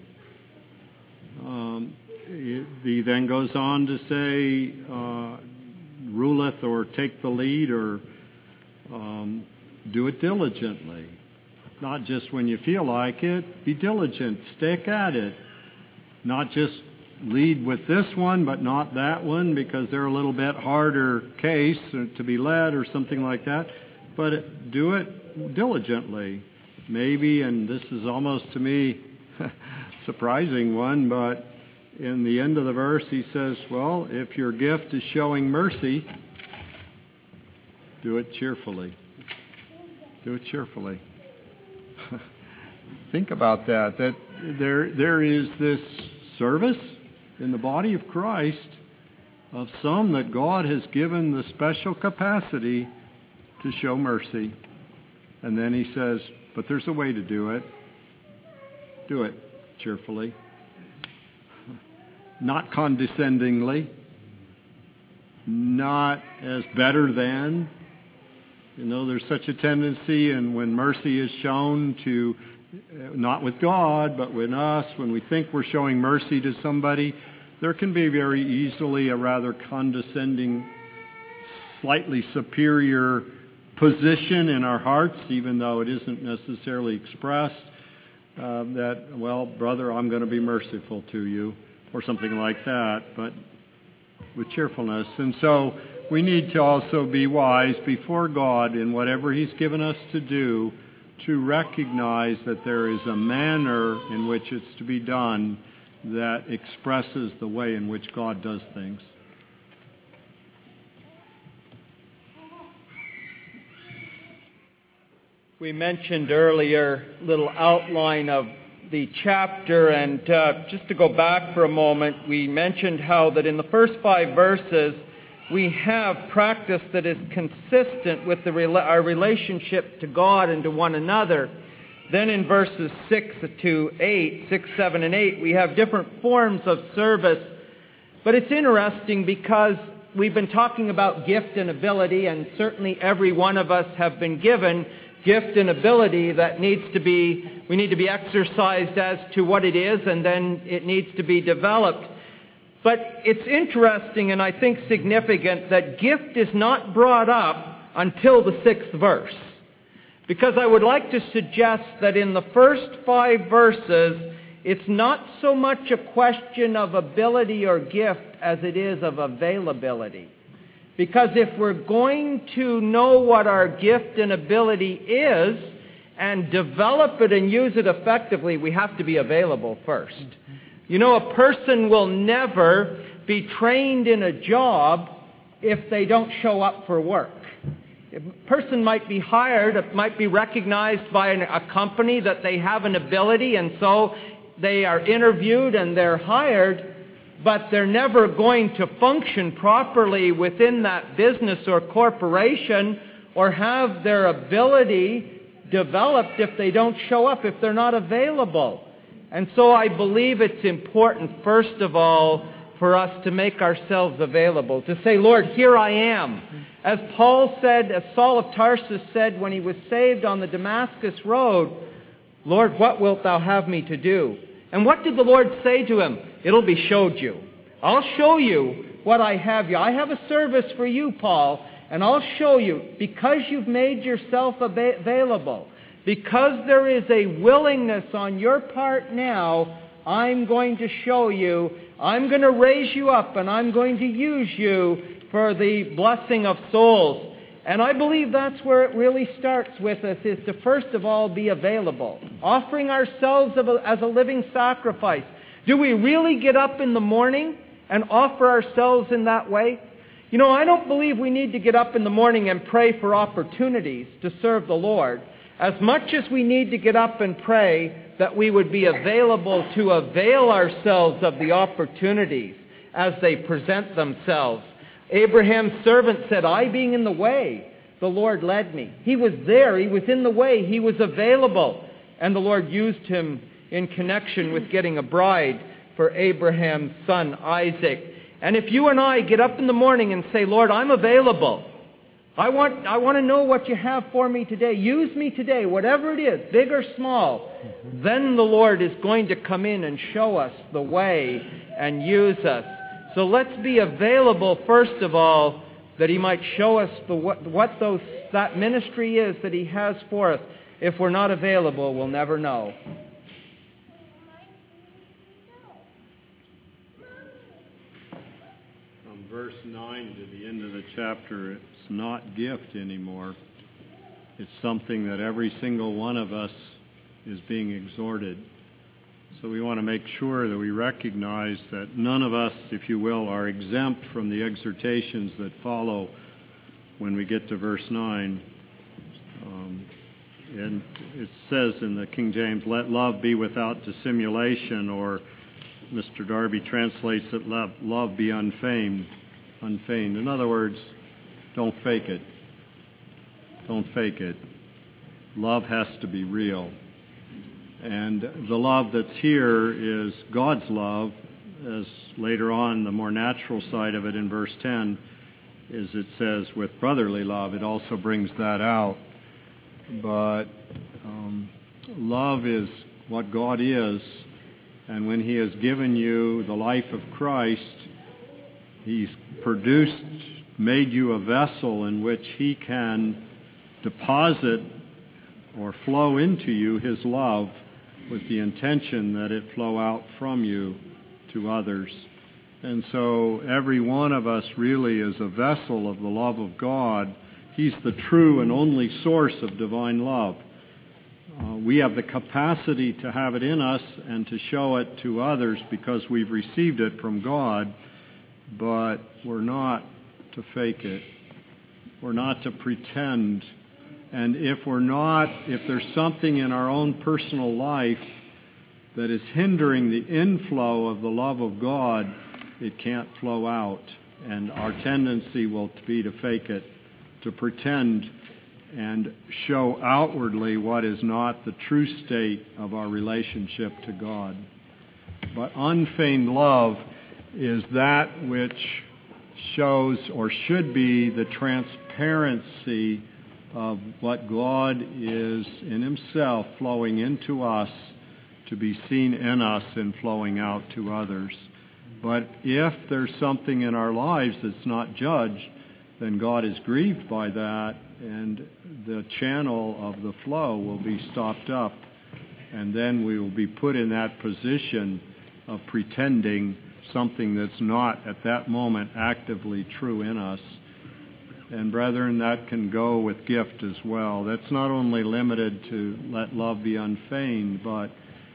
Um, He then goes on to say, uh, ruleth or take the lead, or um, do it diligently. Not just when you feel like it. Be diligent. Stick at it. Not just lead with this one, but not that one, because they're a little bit harder case to be led or something like that. But do it diligently. Maybe, and this is almost to me surprising one, but in the end of the verse, he says, well, if your gift is showing mercy, do it cheerfully. Do it cheerfully. Think about that, that there there is this service in the body of Christ of some that God has given the special capacity to show mercy. And then He says, but there's a way to do it. Do it cheerfully. not condescendingly, not as better than. You know, there's such a tendency, and when mercy is shown to, not with God, but with us, when we think we're showing mercy to somebody, there can be very easily a rather condescending, slightly superior position in our hearts, even though it isn't necessarily expressed, uh, that, well, brother, I'm going to be merciful to you, or something like that, but with cheerfulness. And so we need to also be wise before God in whatever He's given us to do, to recognize that there is a manner in which it's to be done that expresses the way in which God does things. We mentioned earlier a little outline of the chapter, and uh, just to go back for a moment, we mentioned how that in the first five verses we have practice that is consistent with the, our relationship to God and to one another. Then in verses six to eight, six, seven, and eight, we have different forms of service. But it's interesting because we've been talking about gift and ability, and certainly every one of us have been given gift and ability that needs to be, we need to be exercised as to what it is, and then it needs to be developed. But it's interesting and I think significant that gift is not brought up until the sixth verse. Because I would like to suggest that in the first five verses, it's not so much a question of ability or gift as it is of availability. Because if we're going to know what our gift and ability is and develop it and use it effectively, we have to be available first. You know, a person will never be trained in a job if they don't show up for work. A person might be hired, it might be recognized by an, a company that they have an ability, and so they are interviewed and they're hired, but they're never going to function properly within that business or corporation or have their ability developed if they don't show up, if they're not available. And so I believe it's important, first of all, for us to make ourselves available, to say, Lord, here I am. As Paul said, as Saul of Tarsus said when he was saved on the Damascus road, Lord, what wilt thou have me to do? And what did the Lord say to him? It'll be showed you. I'll show you what I have you. I have a service for you, Paul, and I'll show you, because you've made yourself available, because there is a willingness on your part now, I'm going to show you, I'm going to raise you up, and I'm going to use you for the blessing of souls. And I believe that's where it really starts with us, is to first of all be available, offering ourselves as a living sacrifice. Do we really get up in the morning and offer ourselves in that way? You know, I don't believe we need to get up in the morning and pray for opportunities to serve the Lord, as much as we need to get up and pray that we would be available to avail ourselves of the opportunities as they present themselves. Abraham's servant said, I being in the way, the Lord led me. He was there. He was in the way. He was available. And the Lord used him in connection with getting a bride for Abraham's son, Isaac. And if you and I get up in the morning and say, Lord, I'm available. I want, I want to know what you have for me today. Use me today, whatever it is, big or small. Then the Lord is going to come in and show us the way and use us. So let's be available, first of all, that He might show us the, what, what those, that ministry is that He has for us. If we're not available, we'll never know. From verse nine to the end of the chapter, it's not gift anymore. It's something that every single one of us is being exhorted. So we want to make sure that we recognize that none of us, if you will, are exempt from the exhortations that follow when we get to verse nine. Um, and it says in the King James, let love be without dissimulation, or Mister Darby translates it, love, love be unfeigned. unfeigned. In other words, don't fake it. Don't fake it. Love has to be real. And the love that's here is God's love, as later on, the more natural side of it in verse ten is it says, with brotherly love. It also brings that out. But um, love is what God is, and when He has given you the life of Christ, He's produced, made you a vessel in which He can deposit or flow into you His love with the intention that it flow out from you to others. And so every one of us really is a vessel of the love of God. He's the true and only source of divine love. Uh, we have the capacity to have it in us and to show it to others because we've received it from God, but we're not to fake it. We're not to pretend. And if we're not, if there's something in our own personal life that is hindering the inflow of the love of God, it can't flow out. And our tendency will be to fake it, to pretend and show outwardly what is not the true state of our relationship to God. But unfeigned love is that which shows or should be the transparency of what God is in Himself flowing into us to be seen in us and flowing out to others. But if there's something in our lives that's not judged, then God is grieved by that, and the channel of the flow will be stopped up, and then we will be put in that position of pretending something that's not at that moment actively true in us. And brethren, that can go with gift as well. That's not only limited to let love be unfeigned, but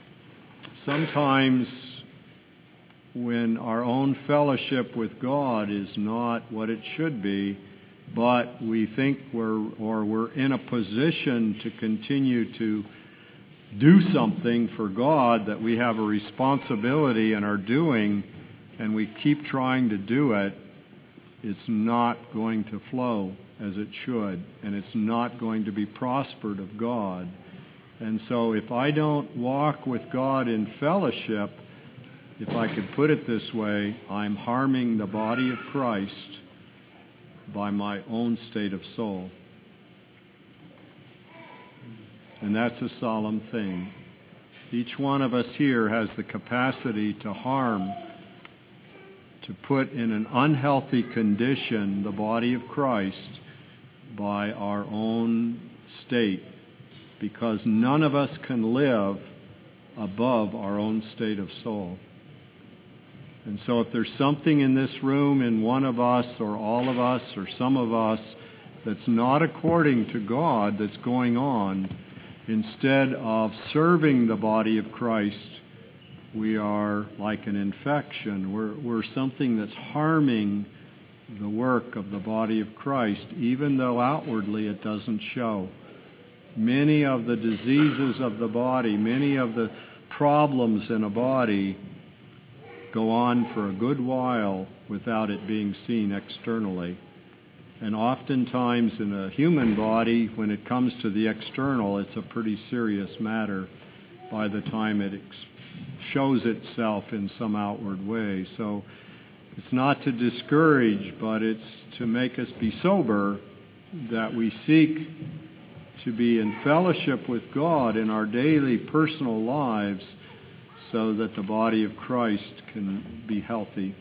sometimes when our own fellowship with God is not what it should be, but we think we're, or we're in a position to continue to do something for God, that we have a responsibility and are doing, and we keep trying to do it, it's not going to flow as it should, and it's not going to be prospered of God. And so if I don't walk with God in fellowship, if I could put it this way, I'm harming the body of Christ by my own state of soul. And that's a solemn thing. Each one of us here has the capacity to harm, to put in an unhealthy condition the body of Christ by our own state, because none of us can live above our own state of soul. And so if there's something in this room, in one of us or all of us or some of us, that's not according to God that's going on, instead of serving the body of Christ, we are like an infection. We're, we're something that's harming the work of the body of Christ, even though outwardly it doesn't show. Many of the diseases of the body, many of the problems in a body go on for a good while without it being seen externally. And oftentimes in a human body, when it comes to the external, it's a pretty serious matter by the time it ex- shows itself in some outward way. So it's not to discourage, but it's to make us be sober, that we seek to be in fellowship with God in our daily personal lives, so that the body of Christ can be healthy.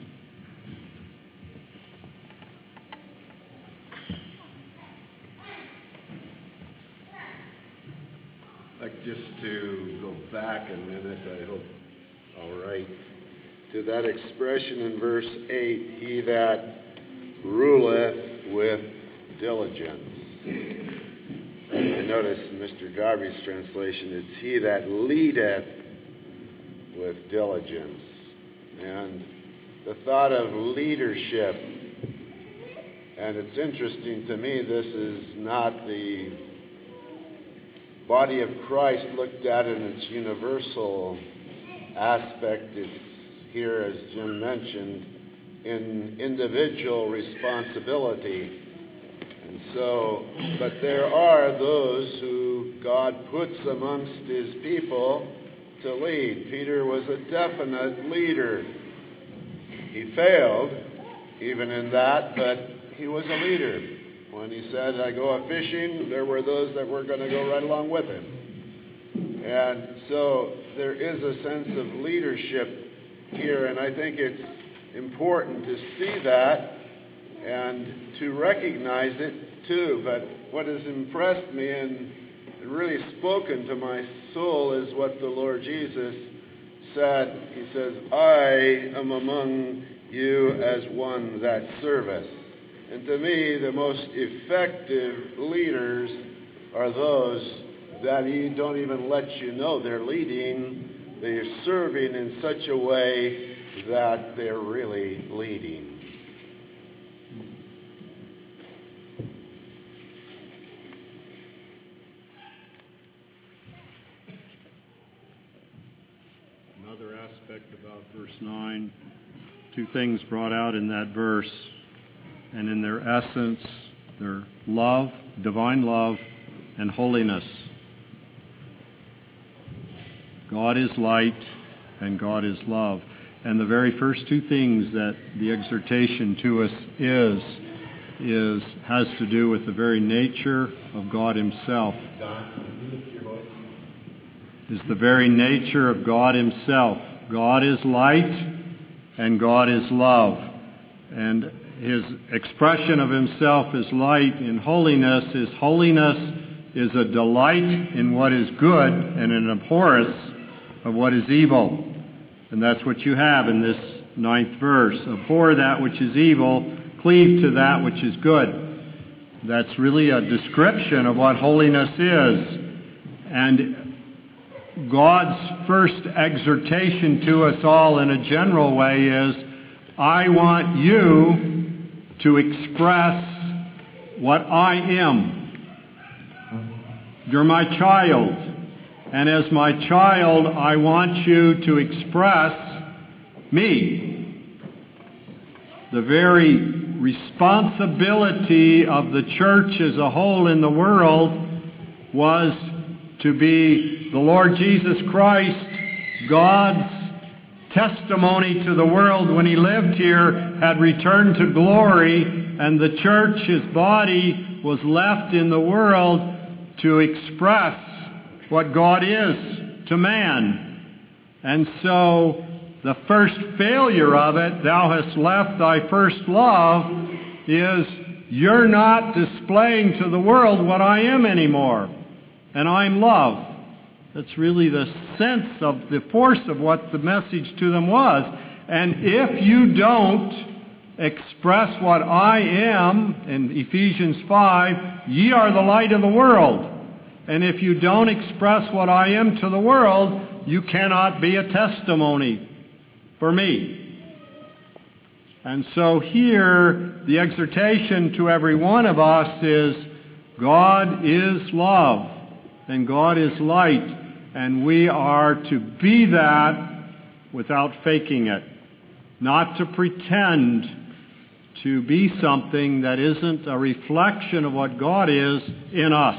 Like just to go back a minute, I hope, all right, to that expression in verse eight, he that ruleth with diligence. And notice in Mister Darby's translation, it's he that leadeth with diligence. And the thought of leadership, and it's interesting to me, this is not the body of Christ looked at in its universal aspect. It's here, as Jim mentioned, in individual responsibility. And so, but there are those who God puts amongst His people to lead. Peter was a definite leader. He failed even in that, but he was a leader. When he said, I go a fishing, there were those that were going to go right along with him. And so there is a sense of leadership here, and I think it's important to see that and to recognize it too. But what has impressed me and really spoken to my soul is what the Lord Jesus said. He says, I am among you as one that serveth. And to me, the most effective leaders are those that you don't even let you know they're leading. They're serving in such a way that they're really leading. Another aspect about verse nine, two things brought out in that verse, and in their essence, their love, divine love, and holiness. God is light, and God is love. And the very first two things that the exhortation to us is, is has to do with the very nature of God Himself. Is the very nature of God Himself. God is light, and God is love. And His expression of Himself is light in holiness. His holiness is a delight in what is good and an abhorrence of what is evil. And that's what you have in this ninth verse. Abhor that which is evil, cleave to that which is good. That's really a description of what holiness is. And God's first exhortation to us all in a general way is, I want you to express what I am. You're my child. And as my child, I want you to express me. The very responsibility of the church as a whole in the world was to be the Lord Jesus Christ, God's testimony to the world when He lived here, had returned to glory, and the church, His body, was left in the world to express what God is to man. And so the first failure of it, thou hast left thy first love, is you're not displaying to the world what I am anymore. And I'm love. That's really the sense of the force of what the message to them was. And if you don't express what I am, in Ephesians five, ye are the light of the world. And if you don't express what I am to the world, you cannot be a testimony for me. And so here, the exhortation to every one of us is, God is love, and God is light, and we are to be that without faking it. Not to pretend to be something that isn't a reflection of what God is in us.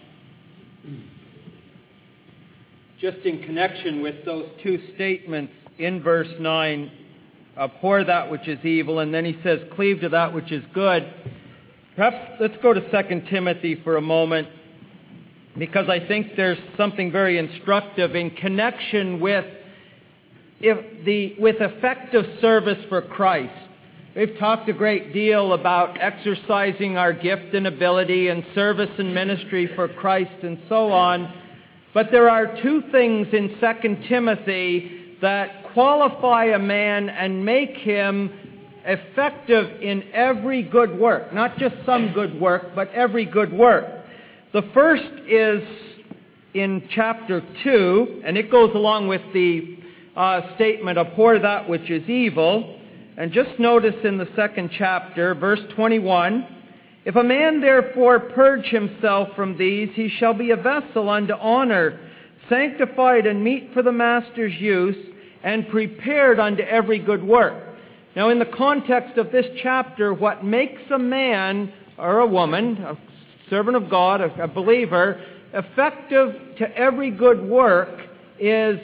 Just in connection with those two statements in verse nine, abhor that which is evil, and then he says, cleave to that which is good. Perhaps let's go to Second Timothy for a moment, because I think there's something very instructive in connection with if the with effective service for Christ. We've talked a great deal about exercising our gift and ability and service and ministry for Christ and so on. But there are two things in Second Timothy that qualify a man and make him effective in every good work. Not just some good work, but every good work. The first is in chapter two, and it goes along with the uh, statement, abhor that which is evil. And just notice in the second chapter, verse twenty-one, if a man therefore purge himself from these, he shall be a vessel unto honor, sanctified and meet for the master's use, and prepared unto every good work. Now, in the context of this chapter, what makes a man or a woman, a servant of God, a, a believer, effective to every good work is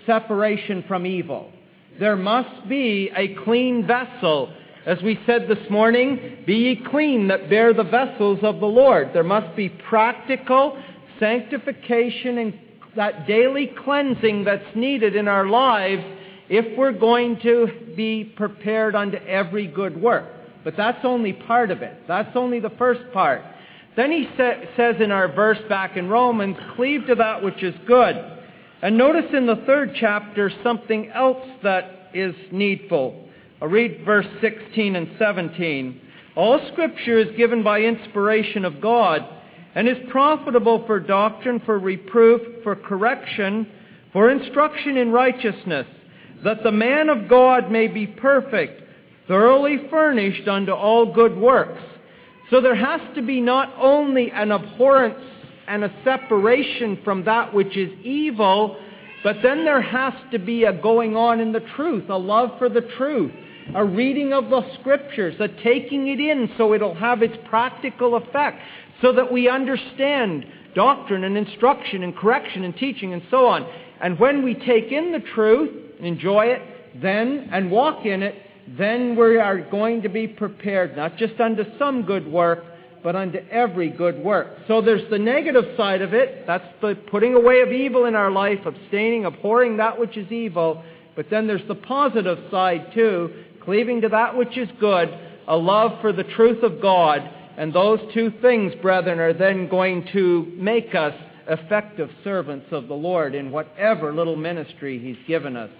separation from evil. There must be a clean vessel. As we said this morning, be ye clean that bear the vessels of the Lord. There must be practical sanctification and that daily cleansing that's needed in our lives if we're going to be prepared unto every good work. But that's only part of it. That's only the first part. Then he sa- says in our verse back in Romans, cleave to that which is good. And notice in the third chapter something else that is needful. I'll read verse sixteen and seventeen. All Scripture is given by inspiration of God, and is profitable for doctrine, for reproof, for correction, for instruction in righteousness, that the man of God may be perfect, thoroughly furnished unto all good works. So there has to be not only an abhorrence and a separation from that which is evil, but then there has to be a going on in the truth, a love for the truth, a reading of the Scriptures, a taking it in so it'll have its practical effect, so that we understand doctrine and instruction and correction and teaching and so on. And when we take in the truth and enjoy it, then, and walk in it, then we are going to be prepared, not just unto some good work, but unto every good work. So there's the negative side of it. That's the putting away of evil in our life, abstaining, abhorring that which is evil. But then there's the positive side too, cleaving to that which is good, a love for the truth of God. And those two things, brethren, are then going to make us effective servants of the Lord in whatever little ministry He's given us.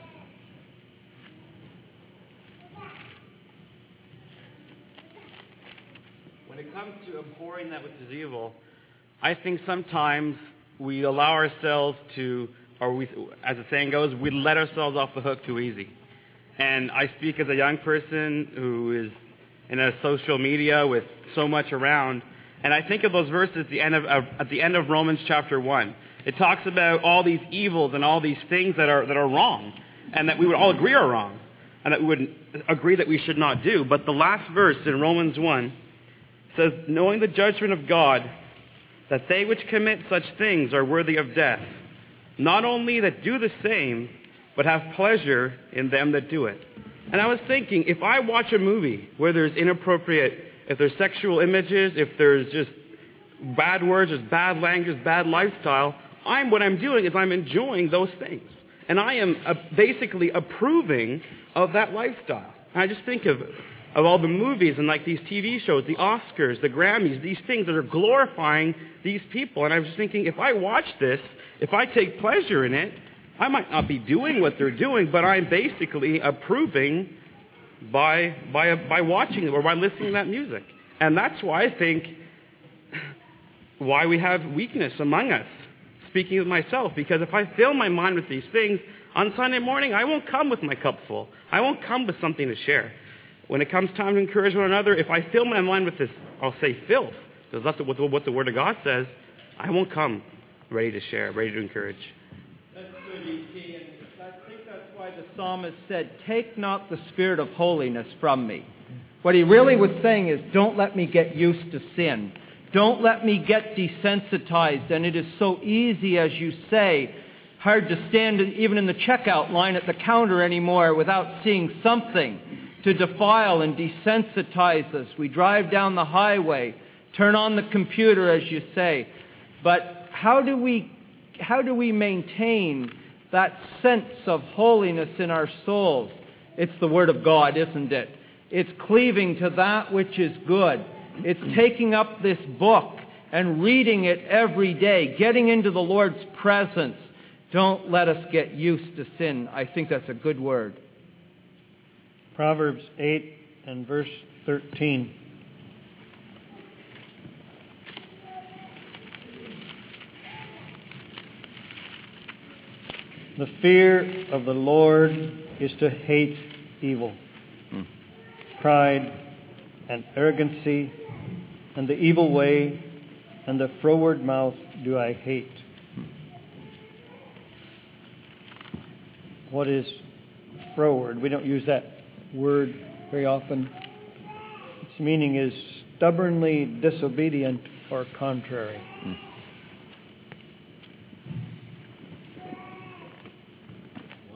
When it comes to abhorring that which is evil, I think sometimes we allow ourselves to, or we, as the saying goes, we let ourselves off the hook too easy. And I speak as a young person who is in a social media with so much around, and I think of those verses at the end of, uh, at the end of Romans chapter one. It talks about all these evils and all these things that are that are wrong, and that we would all agree are wrong, and that we would agree that we should not do. But the last verse in Romans one says, knowing the judgment of God, that they which commit such things are worthy of death, not only that do the same, but have pleasure in them that do it. And I was thinking, if I watch a movie where there's inappropriate, if there's sexual images, if there's just bad words, there's bad language, bad lifestyle, I'm what I'm doing is I'm enjoying those things. And I am uh, basically approving of that lifestyle. And I just think of of all the movies and like these T V shows, the Oscars, the Grammys, these things that are glorifying these people. And I was just thinking, if I watch this, if I take pleasure in it, I might not be doing what they're doing, but I'm basically approving by by by watching it or by listening to that music. And that's why I think why we have weakness among us, speaking of myself, because if I fill my mind with these things, on Sunday morning I won't come with my cup full. I won't come with something to share. When it comes time to encourage one another, if I fill my mind with this, I'll say filth, because that's what the, what the Word of God says, I won't come ready to share, ready to encourage. That's good, E T, and I think that's why the psalmist said, take not the spirit of holiness from me. What he really was saying is, don't let me get used to sin. Don't let me get desensitized. And it is so easy, as you say, hard to stand even in the checkout line at the counter anymore without seeing something to defile and desensitize us. We drive down the highway, turn on the computer, as you say. But how do we, how do we maintain that sense of holiness in our souls? It's the Word of God, isn't it? It's cleaving to that which is good. It's taking up this book and reading it every day, getting into the Lord's presence. Don't let us get used to sin. I think that's a good word. Proverbs eight and verse thirteen. The fear of the Lord is to hate evil, hmm. pride and arrogancy, and the evil way, and the froward mouth do I hate. Hmm. What is froward? We don't use that word very often. Its meaning is stubbornly disobedient or contrary. Hmm.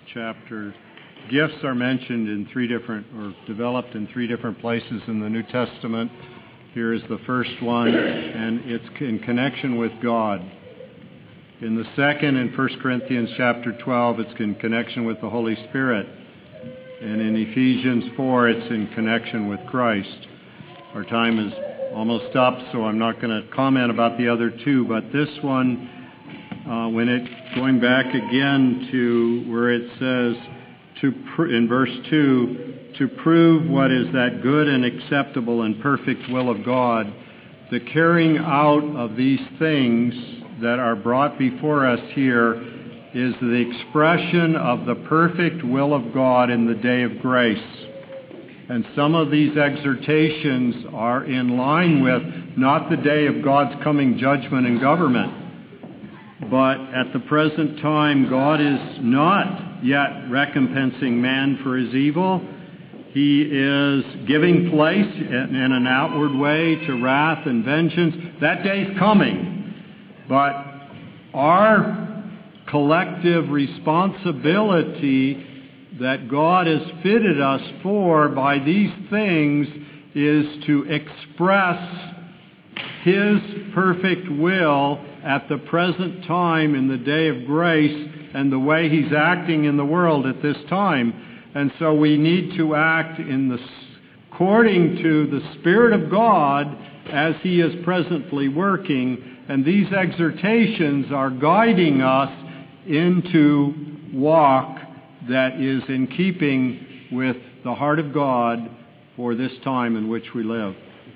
chapter. Gifts are mentioned in three different, or developed in three different places in the New Testament. Here is the first one, and it's in connection with God. In the second, in First Corinthians chapter twelve, it's in connection with the Holy Spirit. And in Ephesians four, it's in connection with Christ. Our time is almost up, so I'm not going to comment about the other two. But this one, uh, when it, going back again to where it says, to pr- in verse two, to prove what is that good and acceptable and perfect will of God, the carrying out of these things that are brought before us here is the expression of the perfect will of God in the day of grace. And some of these exhortations are in line with not the day of God's coming judgment and government, but at the present time, God is not yet recompensing man for his evil. He is giving place in an outward way to wrath and vengeance. That day's coming. But our collective responsibility that God has fitted us for by these things is to express His perfect will at the present time in the day of grace and the way He's acting in the world at this time. And so we need to act in the, according to the Spirit of God as He is presently working. And these exhortations are guiding us into walk that is in keeping with the heart of God for this time in which we live.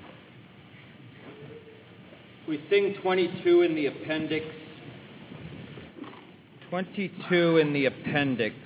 We sing twenty-two in the appendix. twenty-two in the appendix.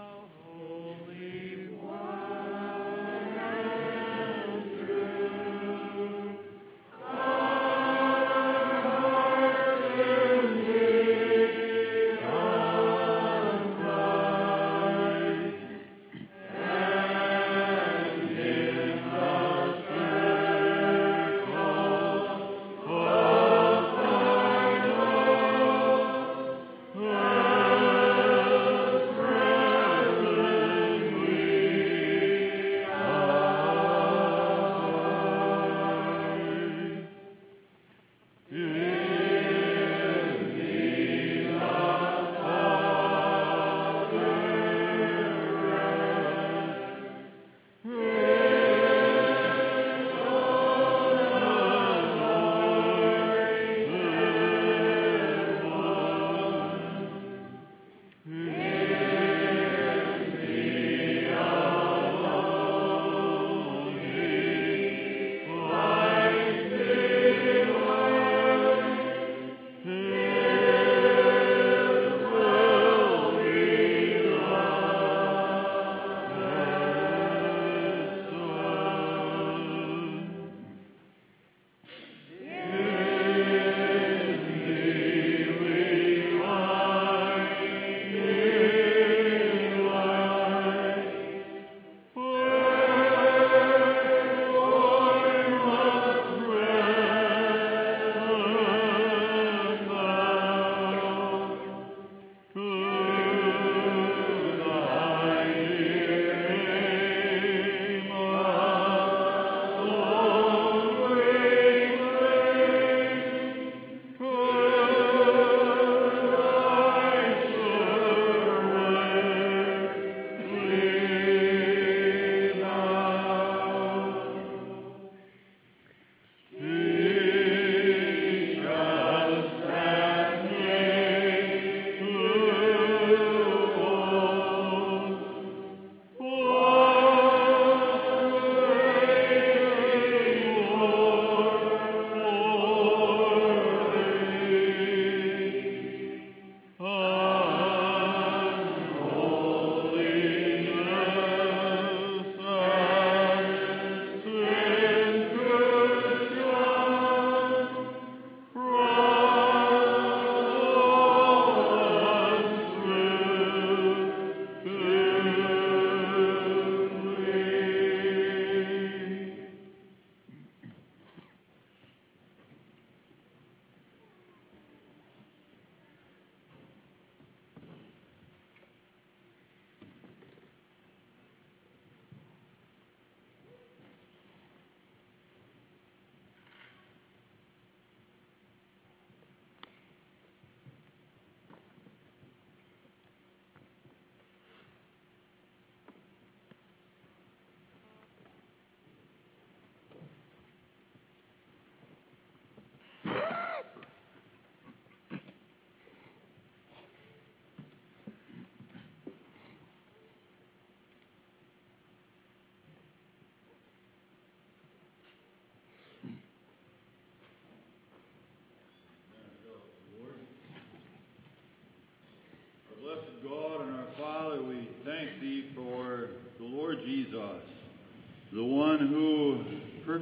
Through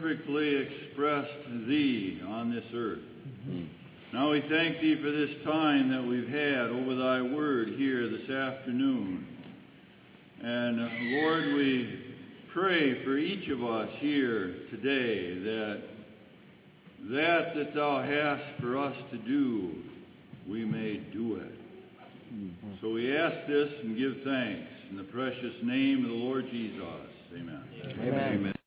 perfectly expressed thee on this earth. Mm-hmm. Now we thank thee for this time that we've had over thy word here this afternoon. And uh, Lord, we pray for each of us here today that that that thou hast for us to do, we may do it. Mm-hmm. So we ask this and give thanks in the precious name of the Lord Jesus. Amen. Amen. Amen.